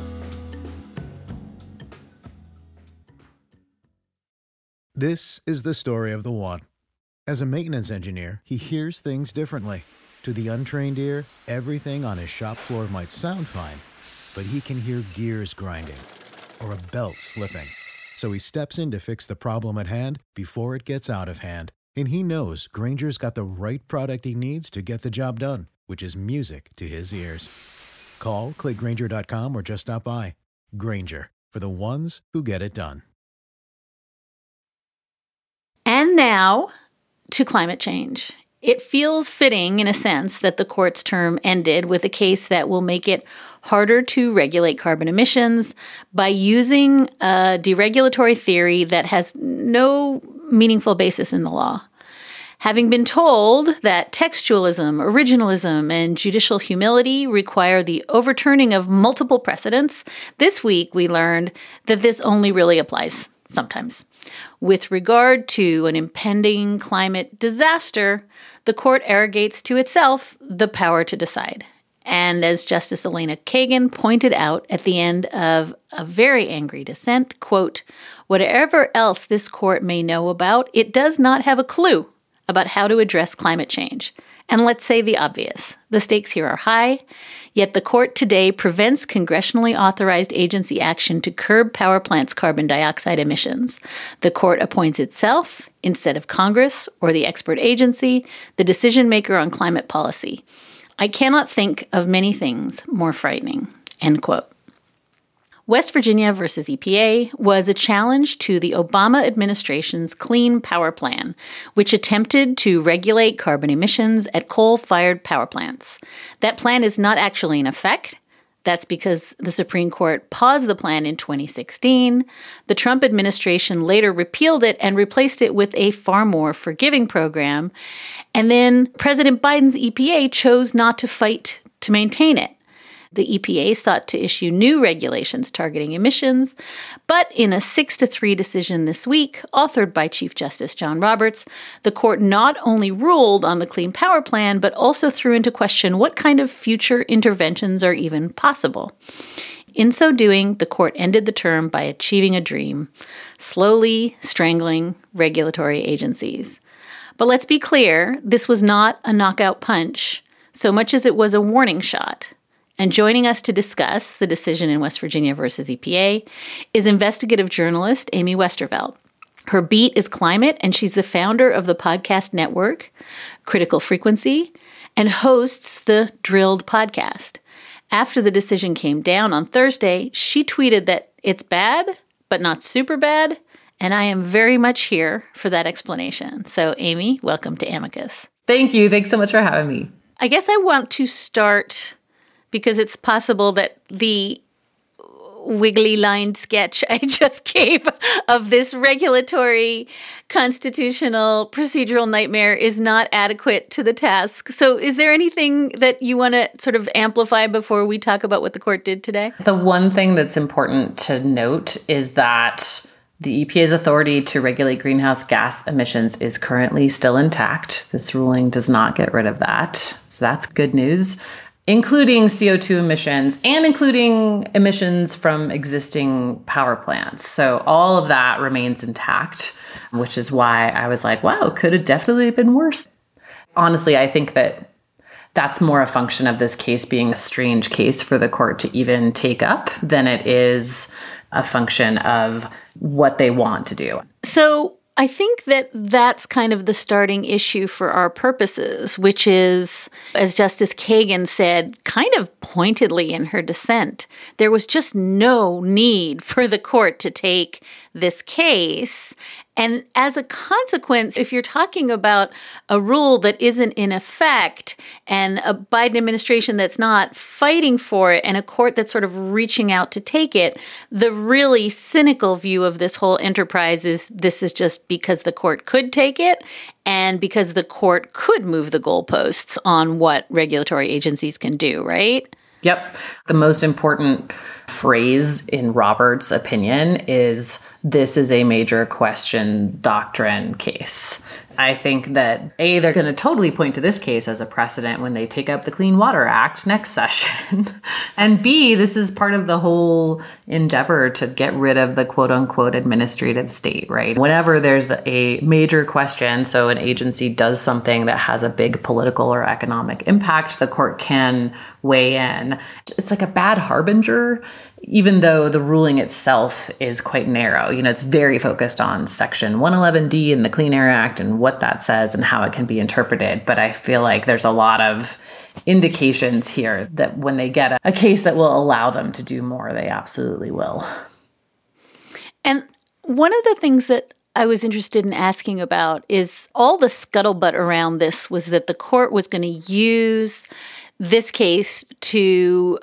This is the story of the one. As a maintenance engineer, he hears things differently. To the untrained ear, everything on his shop floor might sound fine, but he can hear gears grinding or a belt slipping. So he steps in to fix the problem at hand before it gets out of hand. And he knows Grainger's got the right product he needs to get the job done, which is music to his ears. Call, click Grainger.com, or just stop by. Grainger, for the ones who get it done. And now to climate change. It feels fitting, in a sense, that the court's term ended with a case that will make it harder to regulate carbon emissions by using a deregulatory theory that has no meaningful basis in the law. Having been told that textualism, originalism, and judicial humility require the overturning of multiple precedents, this week we learned that this only really applies sometimes. With regard to an impending climate disaster, the court arrogates to itself the power to decide. And as Justice Elena Kagan pointed out at the end of a very angry dissent, quote, "Whatever else this court may know about, it does not have a clue about how to address climate change. And let's say the obvious. The stakes here are high, yet the court today prevents congressionally authorized agency action to curb power plants' carbon dioxide emissions. The court appoints itself, instead of Congress or the expert agency, the decision maker on climate policy. I cannot think of many things more frightening," end quote. West Virginia versus EPA was a challenge to the Obama administration's Clean Power Plan, which attempted to regulate carbon emissions at coal-fired power plants. That plan is not actually in effect. That's because the Supreme Court paused the plan in 2016. The Trump administration later repealed it and replaced it with a far more forgiving program. And then President Biden's EPA chose not to fight to maintain it. The EPA sought to issue new regulations targeting emissions, but in a 6-3 decision this week, authored by Chief Justice John Roberts, the court not only ruled on the Clean Power Plan, but also threw into question what kind of future interventions are even possible. In so doing, the court ended the term by achieving a dream, slowly strangling regulatory agencies. But let's be clear, this was not a knockout punch, so much as it was a warning shot. And joining us to discuss the decision in West Virginia versus EPA is investigative journalist Amy Westervelt. Her beat is climate, and she's the founder of the podcast network Critical Frequency and hosts the Drilled podcast. After the decision came down on Thursday, she tweeted that it's bad, but not super bad, And I am very much here for that explanation. So, Amy, welcome to Amicus. Thank you. Thanks so much for having me. I guess I want to start because it's possible that the wiggly lined sketch I just gave of this regulatory, constitutional, procedural nightmare is not adequate to the task. So is there anything that you want to sort of amplify before we talk about what the court did today? The one thing that's important to note is that the EPA's authority to regulate greenhouse gas emissions is currently still intact. This ruling does not get rid of that. So that's good news, including CO2 emissions and including emissions from existing power plants. So all of that remains intact, which is why I was like, wow, could have definitely been worse. Honestly, I think that that's more a function of this case being a strange case for the court to even take up than it is a function of what they want to do. So I think that that's kind of the starting issue for our purposes, which is, as Justice Kagan said, kind of pointedly in her dissent, there was just no need for the court to take this case. And as a consequence, if you're talking about a rule that isn't in effect and a Biden administration that's not fighting for it and a court that's sort of reaching out to take it, the really cynical view of this whole enterprise is this is just because the court could take it and because the court could move the goalposts on what regulatory agencies can do, right? Yep. The most important phrase in Roberts' opinion is this is a major question doctrine case. I think that A, they're going to totally point to this case as a precedent when they take up the Clean Water Act next session. And B, this is part of the whole endeavor to get rid of the quote unquote administrative state, right? Whenever there's a major question, so an agency does something that has a big political or economic impact, the court can weigh in. It's like a bad harbinger, even though the ruling itself is quite narrow. You know, it's very focused on Section 111D in the Clean Air Act and what that says and how it can be interpreted. But I feel like there's a lot of indications here that when they get a case that will allow them to do more, they absolutely will. And one of the things that I was interested in asking about is all the scuttlebutt around this was that the court was going to use this case to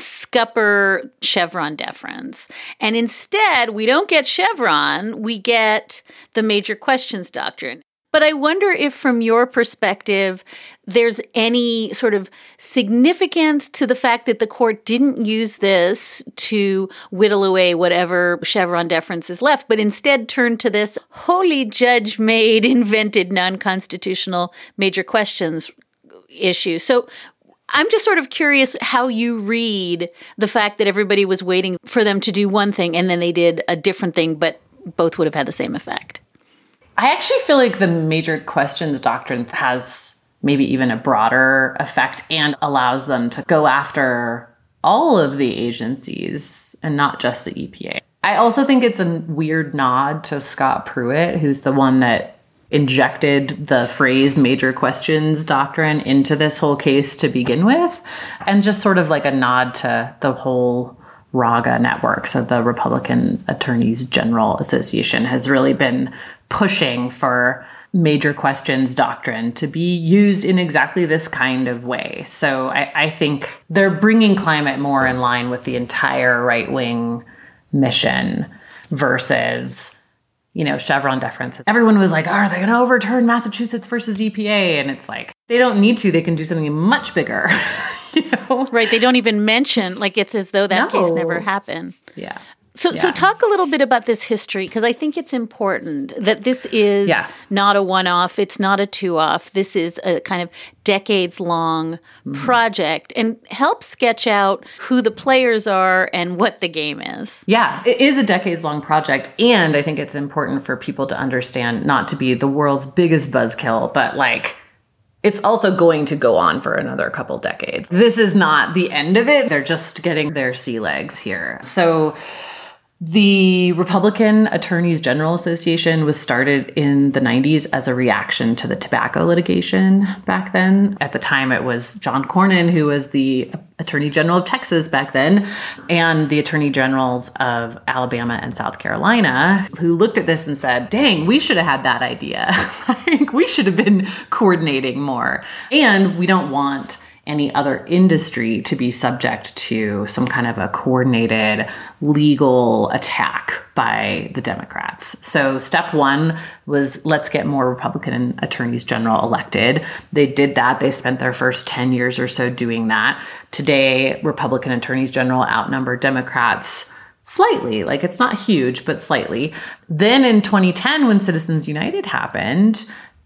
scupper Chevron deference. And instead, we don't get Chevron, we get the major questions doctrine. But I wonder if from your perspective, there's any sort of significance to the fact that the court didn't use this to whittle away whatever Chevron deference is left, but instead turned to this wholly judge-made, invented, non-constitutional major questions issue. So I'm just sort of curious how you read the fact that everybody was waiting for them to do one thing and then they did a different thing, but both would have had the same effect. I actually feel like the major questions doctrine has maybe even a broader effect and allows them to go after all of the agencies and not just the EPA. I also think it's a weird nod to Scott Pruitt, who's the one that injected the phrase major questions doctrine into this whole case to begin with, and just sort of like a nod to the whole RAGA network. So the Republican Attorneys General Association has really been pushing for major questions doctrine to be used in exactly this kind of way. So I think they're bringing climate more in line with the entire right-wing mission versus, you know, Chevron deference. Everyone was like, oh, are they going to overturn Massachusetts versus EPA? And it's like, they don't need to. They can do something much bigger. You know? Right. They don't even mention, like it's as though that case never happened. Yeah. So talk a little bit about this history, because I think it's important that this is not a one-off. It's not a two-off. This is a kind of decades-long project, and help sketch out who the players are and what the game is. Yeah, it is a decades-long project, and I think it's important for people to understand not to be the world's biggest buzzkill, but like it's also going to go on for another couple decades. This is not the end of it. They're just getting their sea legs here. So The Republican Attorneys General Association was started in the 90s as a reaction to the tobacco litigation back then. At the time, it was John Cornyn, who was the Attorney General of Texas back then, and the Attorney Generals of Alabama and South Carolina, who looked at this and said, dang, we should have had that idea. Like, we should have been coordinating more. And we don't want any other industry to be subject to some kind of a coordinated legal attack by the Democrats. So step one was, let's get more Republican attorneys general elected. They did that. They spent their first 10 years or so doing that. Today, Republican attorneys general outnumber Democrats slightly. Like, it's not huge, but slightly. Then in 2010, when Citizens United happened,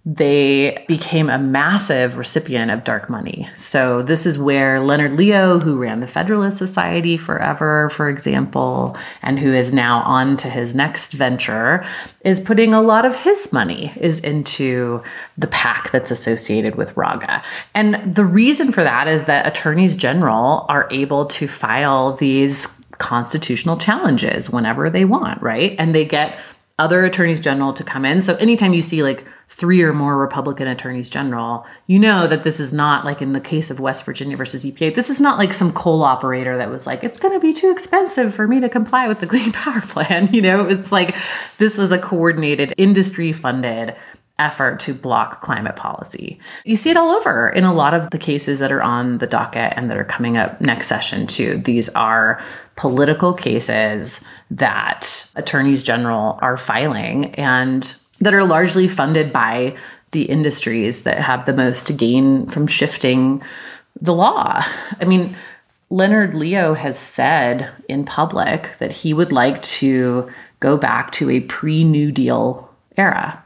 they became a massive recipient of dark money. So this is where Leonard Leo, who ran the Federalist Society forever, for example, and who is now on to his next venture, is putting a lot of his money is into the PAC that's associated with RAGA. And the reason for that is that attorneys general are able to file these constitutional challenges whenever they want, right? And they get other attorneys general to come in. So anytime you see like 3 or more Republican attorneys general, you know that this is not like in the case of West Virginia versus EPA. This is not like some coal operator that was like, it's going to be too expensive for me to comply with the Clean Power Plan. You know, it's like this was a coordinated industry funded effort to block climate policy. You see it all over in a lot of the cases that are on the docket and that are coming up next session too. These are political cases that attorneys general are filing and that are largely funded by the industries that have the most to gain from shifting the law. I mean, Leonard Leo has said in public that he would like to go back to a pre-New Deal era.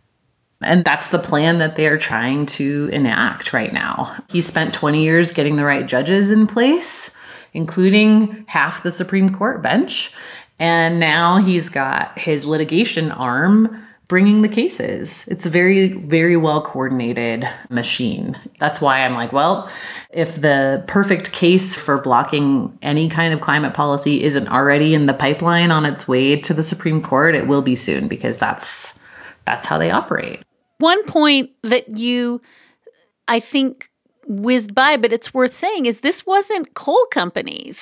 And that's the plan that they are trying to enact right now. He spent 20 years getting the right judges in place, including half the Supreme Court bench. And now he's got his litigation arm bringing the cases. It's a very, very well coordinated machine. That's why I'm like, well, if the perfect case for blocking any kind of climate policy isn't already in the pipeline on its way to the Supreme Court, it will be soon, because that's how they operate. One point that you, I think, whizzed by, but it's worth saying, is this wasn't coal companies.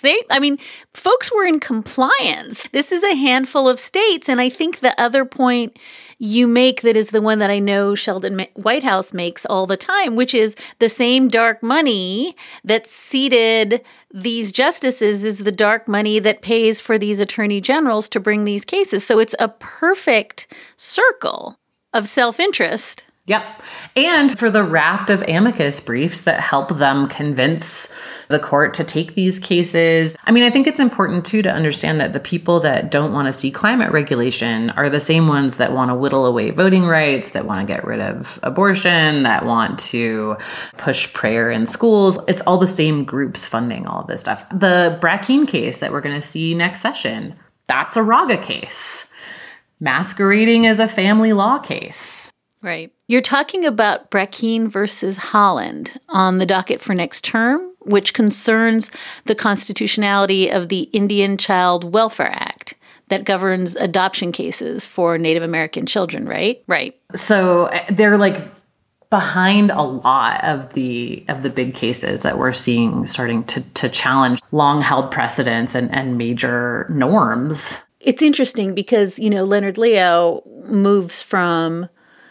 Folks were in compliance. This is a handful of states. And I think the other point you make, that is the one that I know Sheldon Whitehouse makes all the time, which is the same dark money that seated these justices is the dark money that pays for these attorney generals to bring these cases. So it's a perfect circle of self-interest. Yep. And for the raft of amicus briefs that help them convince the court to take these cases. I mean, I think it's important, too, to understand that the people that don't want to see climate regulation are the same ones that want to whittle away voting rights, that want to get rid of abortion, that want to push prayer in schools. It's all the same groups funding all of this stuff. The Brackeen case that we're going to see next session, that's a RAGA case masquerading as a family law case. Right. You're talking about Brackeen versus Holland on the docket for next term, which concerns the constitutionality of the Indian Child Welfare Act that governs adoption cases for Native American children, right? Right. So they're like behind a lot of the big cases that we're seeing starting to challenge long-held precedents and major norms. It's interesting because, Leonard Leo moves from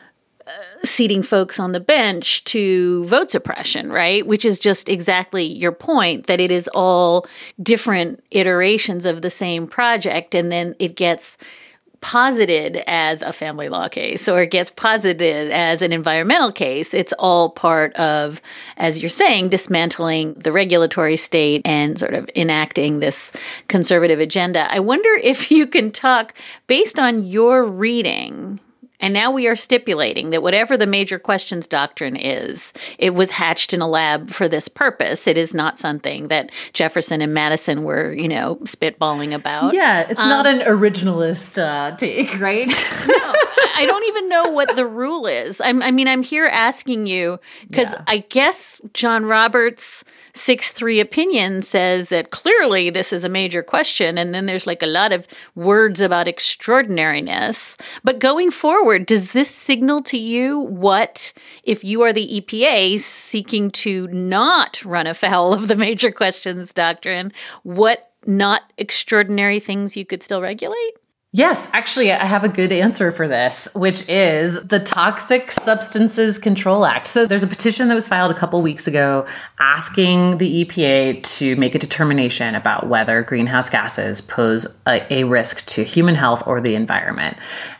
seating folks on the bench to vote suppression, right? Which is just exactly your point, that it is all different iterations of the same project, and then it gets posited as a family law case or it gets posited as an environmental case. It's all part of, as you're saying, dismantling the regulatory state and sort of enacting this conservative agenda. I wonder if you can talk, based on your reading And now we are stipulating that whatever the major questions doctrine is, it was hatched in a lab for this purpose. It is not something that Jefferson and Madison were, spitballing about. Yeah, it's not an originalist take, right? No, I don't even know what the rule is. I'm here asking you because I guess John Roberts' 6-3 opinion says that clearly this is a major question, and then there's like a lot of words about extraordinariness. But going forward, does this signal to you what, if you are the EPA seeking to not run afoul of the major questions doctrine, what not extraordinary things you could still regulate? Yes, actually, I have a good answer for this, which is the Toxic Substances Control Act. So there's a petition that was filed a couple weeks ago asking the EPA to make a determination about whether greenhouse gases pose a risk to human health or the environment.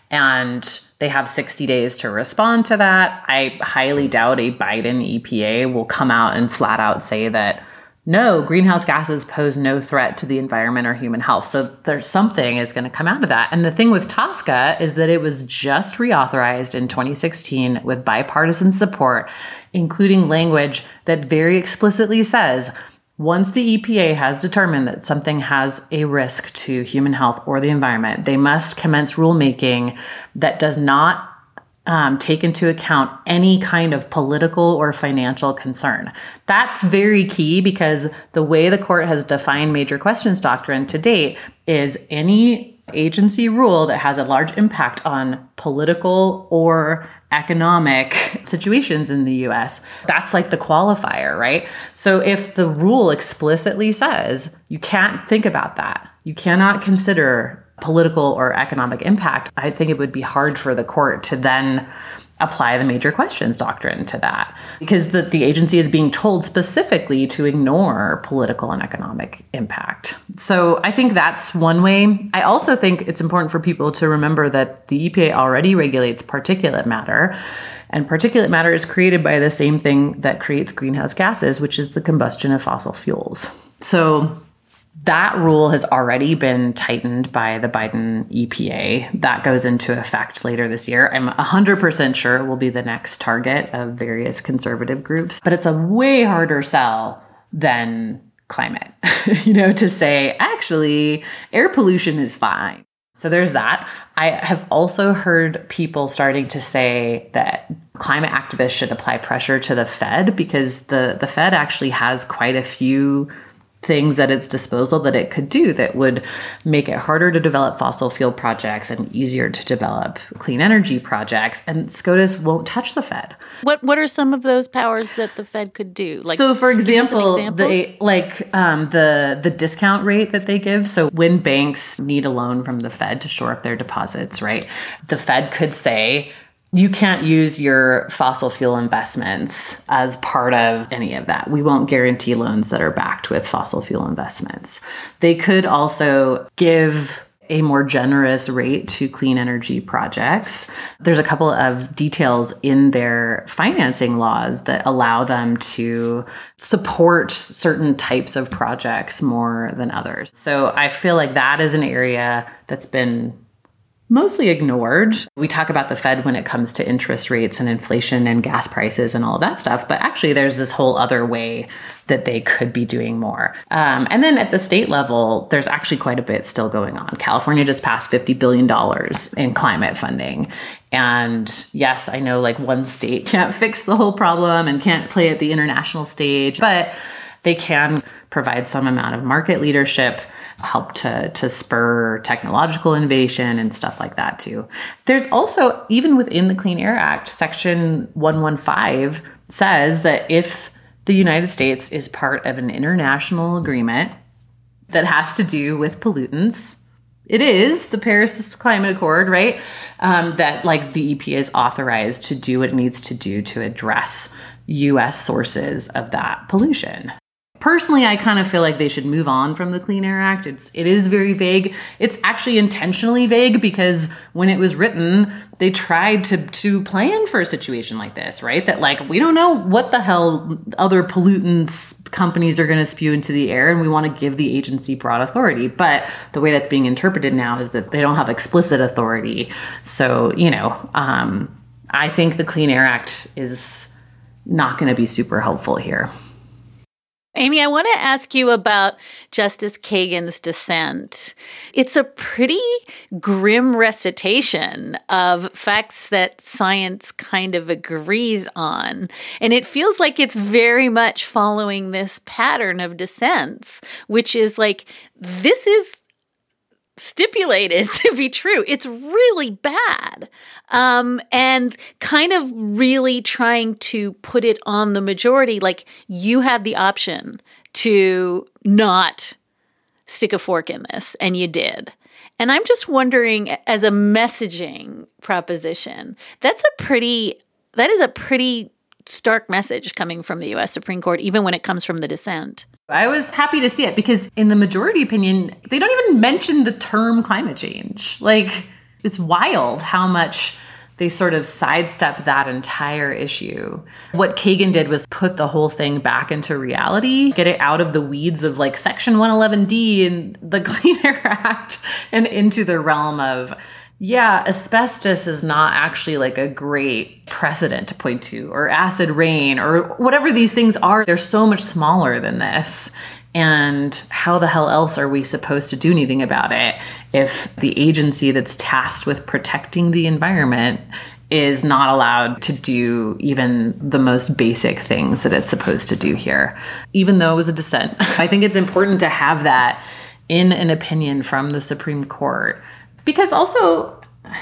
And they have 60 days to respond to that. I highly doubt a Biden EPA will come out and flat out say that no, greenhouse gases pose no threat to the environment or human health. So there's something is going to come out of that. And the thing with TSCA is that it was just reauthorized in 2016 with bipartisan support, including language that very explicitly says, once the EPA has determined that something has a risk to human health or the environment, they must commence rulemaking that does not take into account any kind of political or financial concern. That's very key because the way the court has defined major questions doctrine to date is any agency rule that has a large impact on political or economic situations in the US. That's like the qualifier, right? So if the rule explicitly says you can't think about that, you cannot consider political or economic impact, I think it would be hard for the court to then apply the major questions doctrine to that because the agency is being told specifically to ignore political and economic impact. So I think that's one way. I also think it's important for people to remember that the EPA already regulates particulate matter, and particulate matter is created by the same thing that creates greenhouse gases, which is the combustion of fossil fuels. So that rule has already been tightened by the Biden EPA. That goes into effect later this year. I'm 100% sure it will be the next target of various conservative groups, but it's a way harder sell than climate, to say, actually, air pollution is fine. So there's that. I have also heard people starting to say that climate activists should apply pressure to the Fed because the Fed actually has quite a few things at its disposal that it could do that would make it harder to develop fossil fuel projects and easier to develop clean energy projects. And SCOTUS won't touch the Fed. What are some of those powers that the Fed could do? So, for example, the discount rate that they give. So when banks need a loan from the Fed to shore up their deposits, right? The Fed could say, you can't use your fossil fuel investments as part of any of that. We won't guarantee loans that are backed with fossil fuel investments. They could also give a more generous rate to clean energy projects. There's a couple of details in their financing laws that allow them to support certain types of projects more than others. So I feel like that is an area that's been mostly ignored. We talk about the Fed when it comes to interest rates and inflation and gas prices and all of that stuff. But actually, there's this whole other way that they could be doing more. And then at the state level, there's actually quite a bit still going on. California just passed $50 billion in climate funding. And yes, I know like one state can't fix the whole problem and can't play at the international stage, but they can provide some amount of market leadership, help to spur technological innovation and stuff like that too. There's also, even within the Clean Air Act, Section 115 says that if the United States is part of an international agreement that has to do with pollutants, it is the Paris Climate Accord, right? That like the EPA is authorized to do what it needs to do to address U.S. sources of that pollution. Personally, I kind of feel like they should move on from the Clean Air Act. It is very vague. It's actually intentionally vague because when it was written, they tried to plan for a situation like this, right? That like, we don't know what the hell other pollutants companies are going to spew into the air, and we want to give the agency broad authority. But the way that's being interpreted now is that they don't have explicit authority. So, I think the Clean Air Act is not going to be super helpful here. Amy, I want to ask you about Justice Kagan's dissent. It's a pretty grim recitation of facts that science kind of agrees on. And it feels like it's very much following this pattern of dissents, which is like, this is stipulated to be true. It's really bad. And kind of really trying to put it on the majority, like you had the option to not stick a fork in this, and you did. And I'm just wondering, as a messaging proposition, that is a pretty stark message coming from the U.S. Supreme Court, even when it comes from the dissent. I was happy to see it because in the majority opinion, they don't even mention the term climate change. Like, it's wild how much they sort of sidestep that entire issue. What Kagan did was put the whole thing back into reality, get it out of the weeds of like Section 111D and the Clean Air Act and into the realm of, yeah, asbestos is not actually like a great precedent to point to, or acid rain, or whatever these things are. They're so much smaller than this. And how the hell else are we supposed to do anything about it if the agency that's tasked with protecting the environment is not allowed to do even the most basic things that it's supposed to do here, even though it was a dissent? I think it's important to have that in an opinion from the Supreme Court. Because also,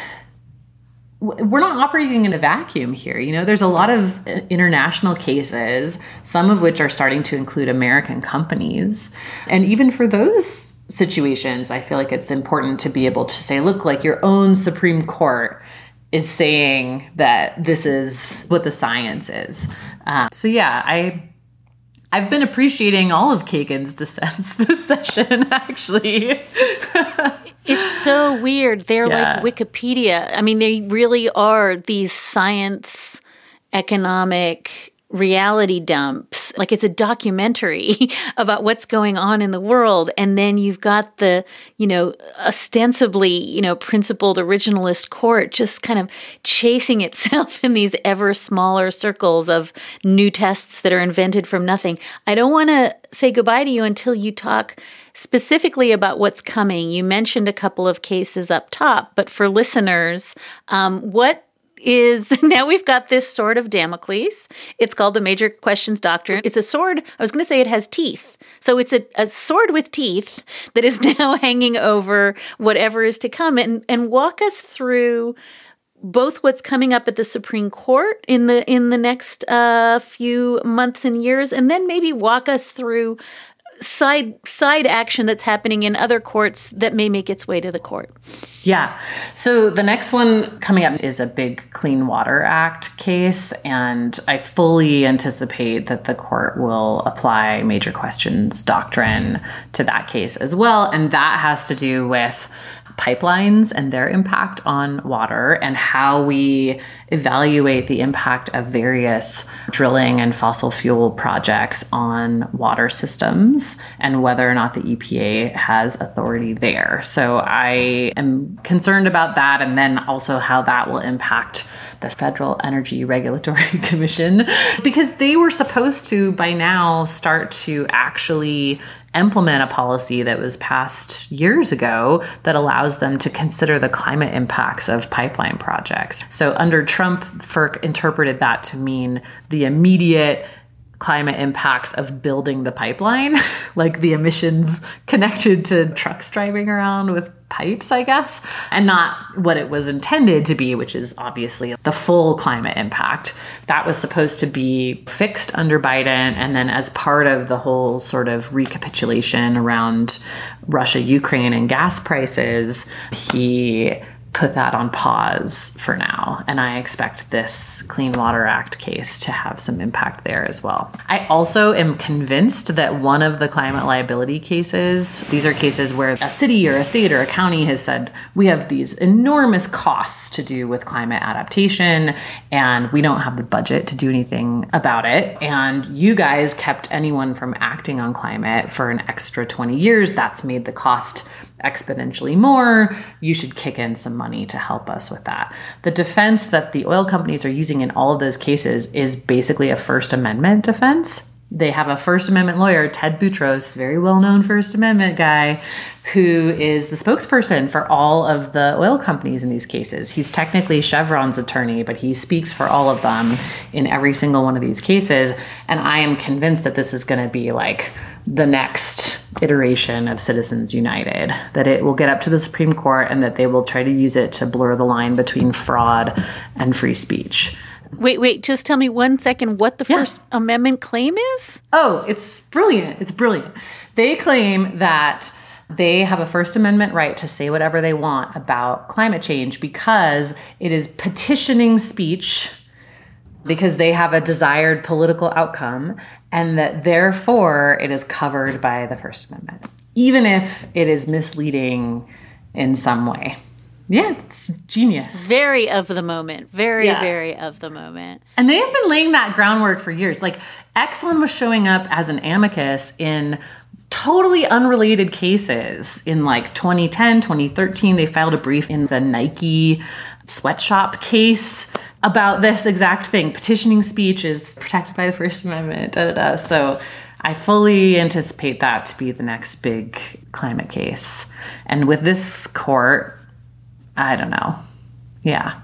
we're not operating in a vacuum here. There's a lot of international cases, some of which are starting to include American companies. And even for those situations, I feel like it's important to be able to say, look, like your own Supreme Court is saying that this is what the science is. I've been appreciating all of Kagan's dissents this session, actually. It's so weird. They're like Wikipedia. I mean, they really are these science, economic reality dumps. Like, it's a documentary about what's going on in the world. And then you've got the, ostensibly, principled originalist court just kind of chasing itself in these ever smaller circles of new tests that are invented from nothing. I don't want to say goodbye to you until you talk specifically about what's coming. You mentioned a couple of cases up top, but for listeners, now we've got this sword of Damocles. It's called the Major Questions Doctrine. It's a sword. I was going to say it has teeth. So it's a sword with teeth that is now hanging over whatever is to come. And walk us through both what's coming up at the Supreme Court in the next few months and years, and then maybe walk us through side action that's happening in other courts that may make its way to the court. Yeah. So the next one coming up is a big Clean Water Act case, and I fully anticipate that the court will apply Major Questions Doctrine to that case as well. And that has to do with pipelines and their impact on water and how we evaluate the impact of various drilling and fossil fuel projects on water systems and whether or not the EPA has authority there. So I am concerned about that, and then also how that will impact the Federal Energy Regulatory Commission, because they were supposed to by now start to actually implement a policy that was passed years ago that allows them to consider the climate impacts of pipeline projects. So under Trump, FERC interpreted that to mean the immediate climate impacts of building the pipeline, like the emissions connected to trucks driving around with pipes, I guess, and not what it was intended to be, which is obviously the full climate impact. That was supposed to be fixed under Biden. And then as part of the whole sort of recapitulation around Russia, Ukraine, and gas prices, he put that on pause for now. And I expect this Clean Water Act case to have some impact there as well. I also am convinced that one of the climate liability cases, these are cases where a city or a state or a county has said, we have these enormous costs to do with climate adaptation, and we don't have the budget to do anything about it. And you guys kept anyone from acting on climate for an extra 20 years. That's made the cost exponentially more. You should kick in some money to help us with that. The defense that the oil companies are using in all of those cases is basically a First Amendment defense. They have a First Amendment lawyer, Ted Boutros, very well-known First Amendment guy, who is the spokesperson for all of the oil companies in these cases. He's technically Chevron's attorney, but he speaks for all of them in every single one of these cases. And I am convinced that this is going to be like the next iteration of Citizens United, that it will get up to the Supreme Court and that they will try to use it to blur the line between fraud and free speech. Wait, just tell me 1 second what the First Amendment claim is? Oh, it's brilliant. It's brilliant. They claim that they have a First Amendment right to say whatever they want about climate change because it is petitioning speech, because they have a desired political outcome, and that therefore it is covered by the First Amendment, even if it is misleading in some way. Yeah, it's genius. Very of the moment. Very of the moment. And they have been laying that groundwork for years. Like, Exxon was showing up as an amicus in totally unrelated cases. In like 2010, 2013, they filed a brief in the Nike sweatshop case about this exact thing. Petitioning speech is protected by the First Amendment, So I fully anticipate that to be the next big climate case. And with this court, I don't know. Yeah.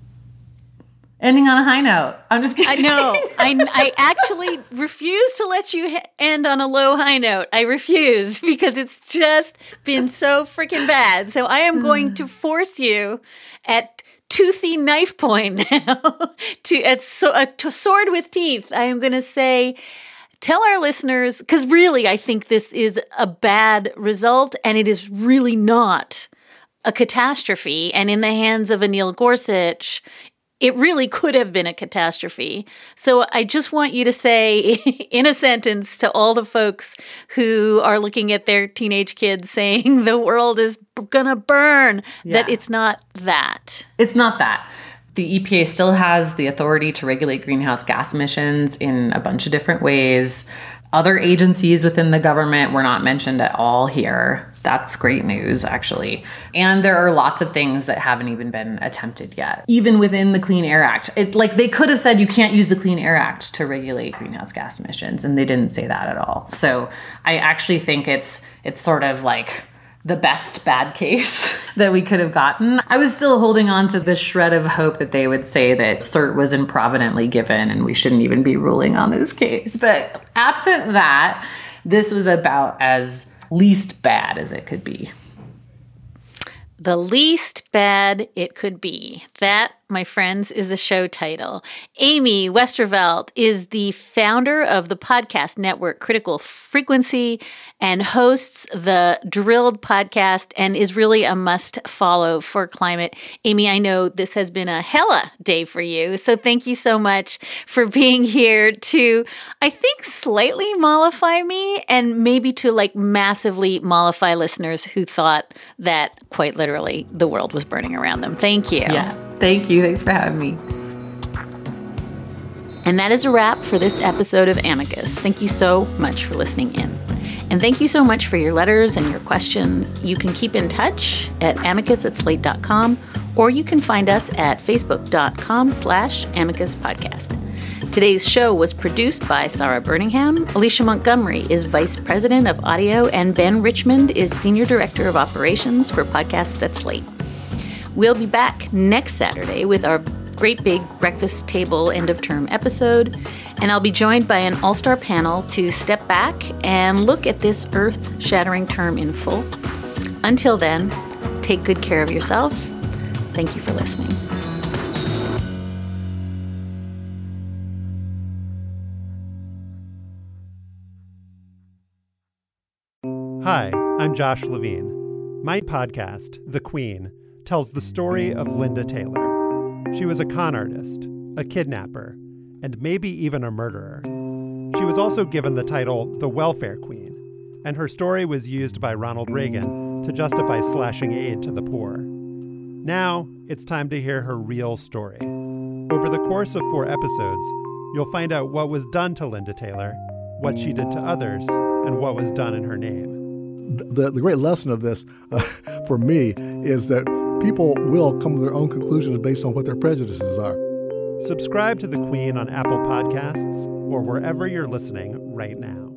Ending on a high note. I'm just kidding. I know. I actually refuse to let you end on a low high note. I refuse because it's just been so freaking bad. So I am going to force you at toothy knife point now to sword with teeth. I am going to say, tell our listeners, because really I think this is a bad result, and it is really not a catastrophe. And in the hands of Neil Gorsuch, it really could have been a catastrophe. So I just want you to say in a sentence to all the folks who are looking at their teenage kids saying the world is gonna burn, that it's not that. It's not that. The EPA still has the authority to regulate greenhouse gas emissions in a bunch of different ways. Other agencies within the government were not mentioned at all here. That's great news, actually. And there are lots of things that haven't even been attempted yet. Even within the Clean Air Act, they could have said you can't use the Clean Air Act to regulate greenhouse gas emissions, and they didn't say that at all. So I actually think it's sort of like the best bad case that we could have gotten. I was still holding on to the shred of hope that they would say that cert was improvidently given and we shouldn't even be ruling on this case. But absent that, this was about as least bad as it could be. The least bad it could be. That, my friends, is the show title. Amy Westervelt is the founder of the podcast network Critical Frequency and hosts the Drilled podcast and is really a must follow for climate. Amy, I know this has been a hella day for you, so thank you so much for being here to, I think, slightly mollify me and maybe to like massively mollify listeners who thought that quite literally the world was burning around them. Thank you. Yeah. Thank you. Thanks for having me. And that is a wrap for this episode of Amicus. Thank you so much for listening in. And thank you so much for your letters and your questions. You can keep in touch at amicus@slate.com, or you can find us at facebook.com/Amicus Podcast. Today's show was produced by Sarah Birmingham. Alicia Montgomery is Vice President of Audio, and Ben Richmond is Senior Director of Operations for Podcasts at Slate. We'll be back next Saturday with our great big breakfast table end-of-term episode, and I'll be joined by an all-star panel to step back and look at this earth-shattering term in full. Until then, take good care of yourselves. Thank you for listening. Hi, I'm Josh Levine. My podcast, The Queen, tells the story of Linda Taylor. She was a con artist, a kidnapper, and maybe even a murderer. She was also given the title the Welfare Queen, and her story was used by Ronald Reagan to justify slashing aid to the poor. Now, it's time to hear her real story. Over the course of 4 episodes, you'll find out what was done to Linda Taylor, what she did to others, and what was done in her name. The great lesson of this, for me, is that people will come to their own conclusions based on what their prejudices are. Subscribe to The Queen on Apple Podcasts or wherever you're listening right now.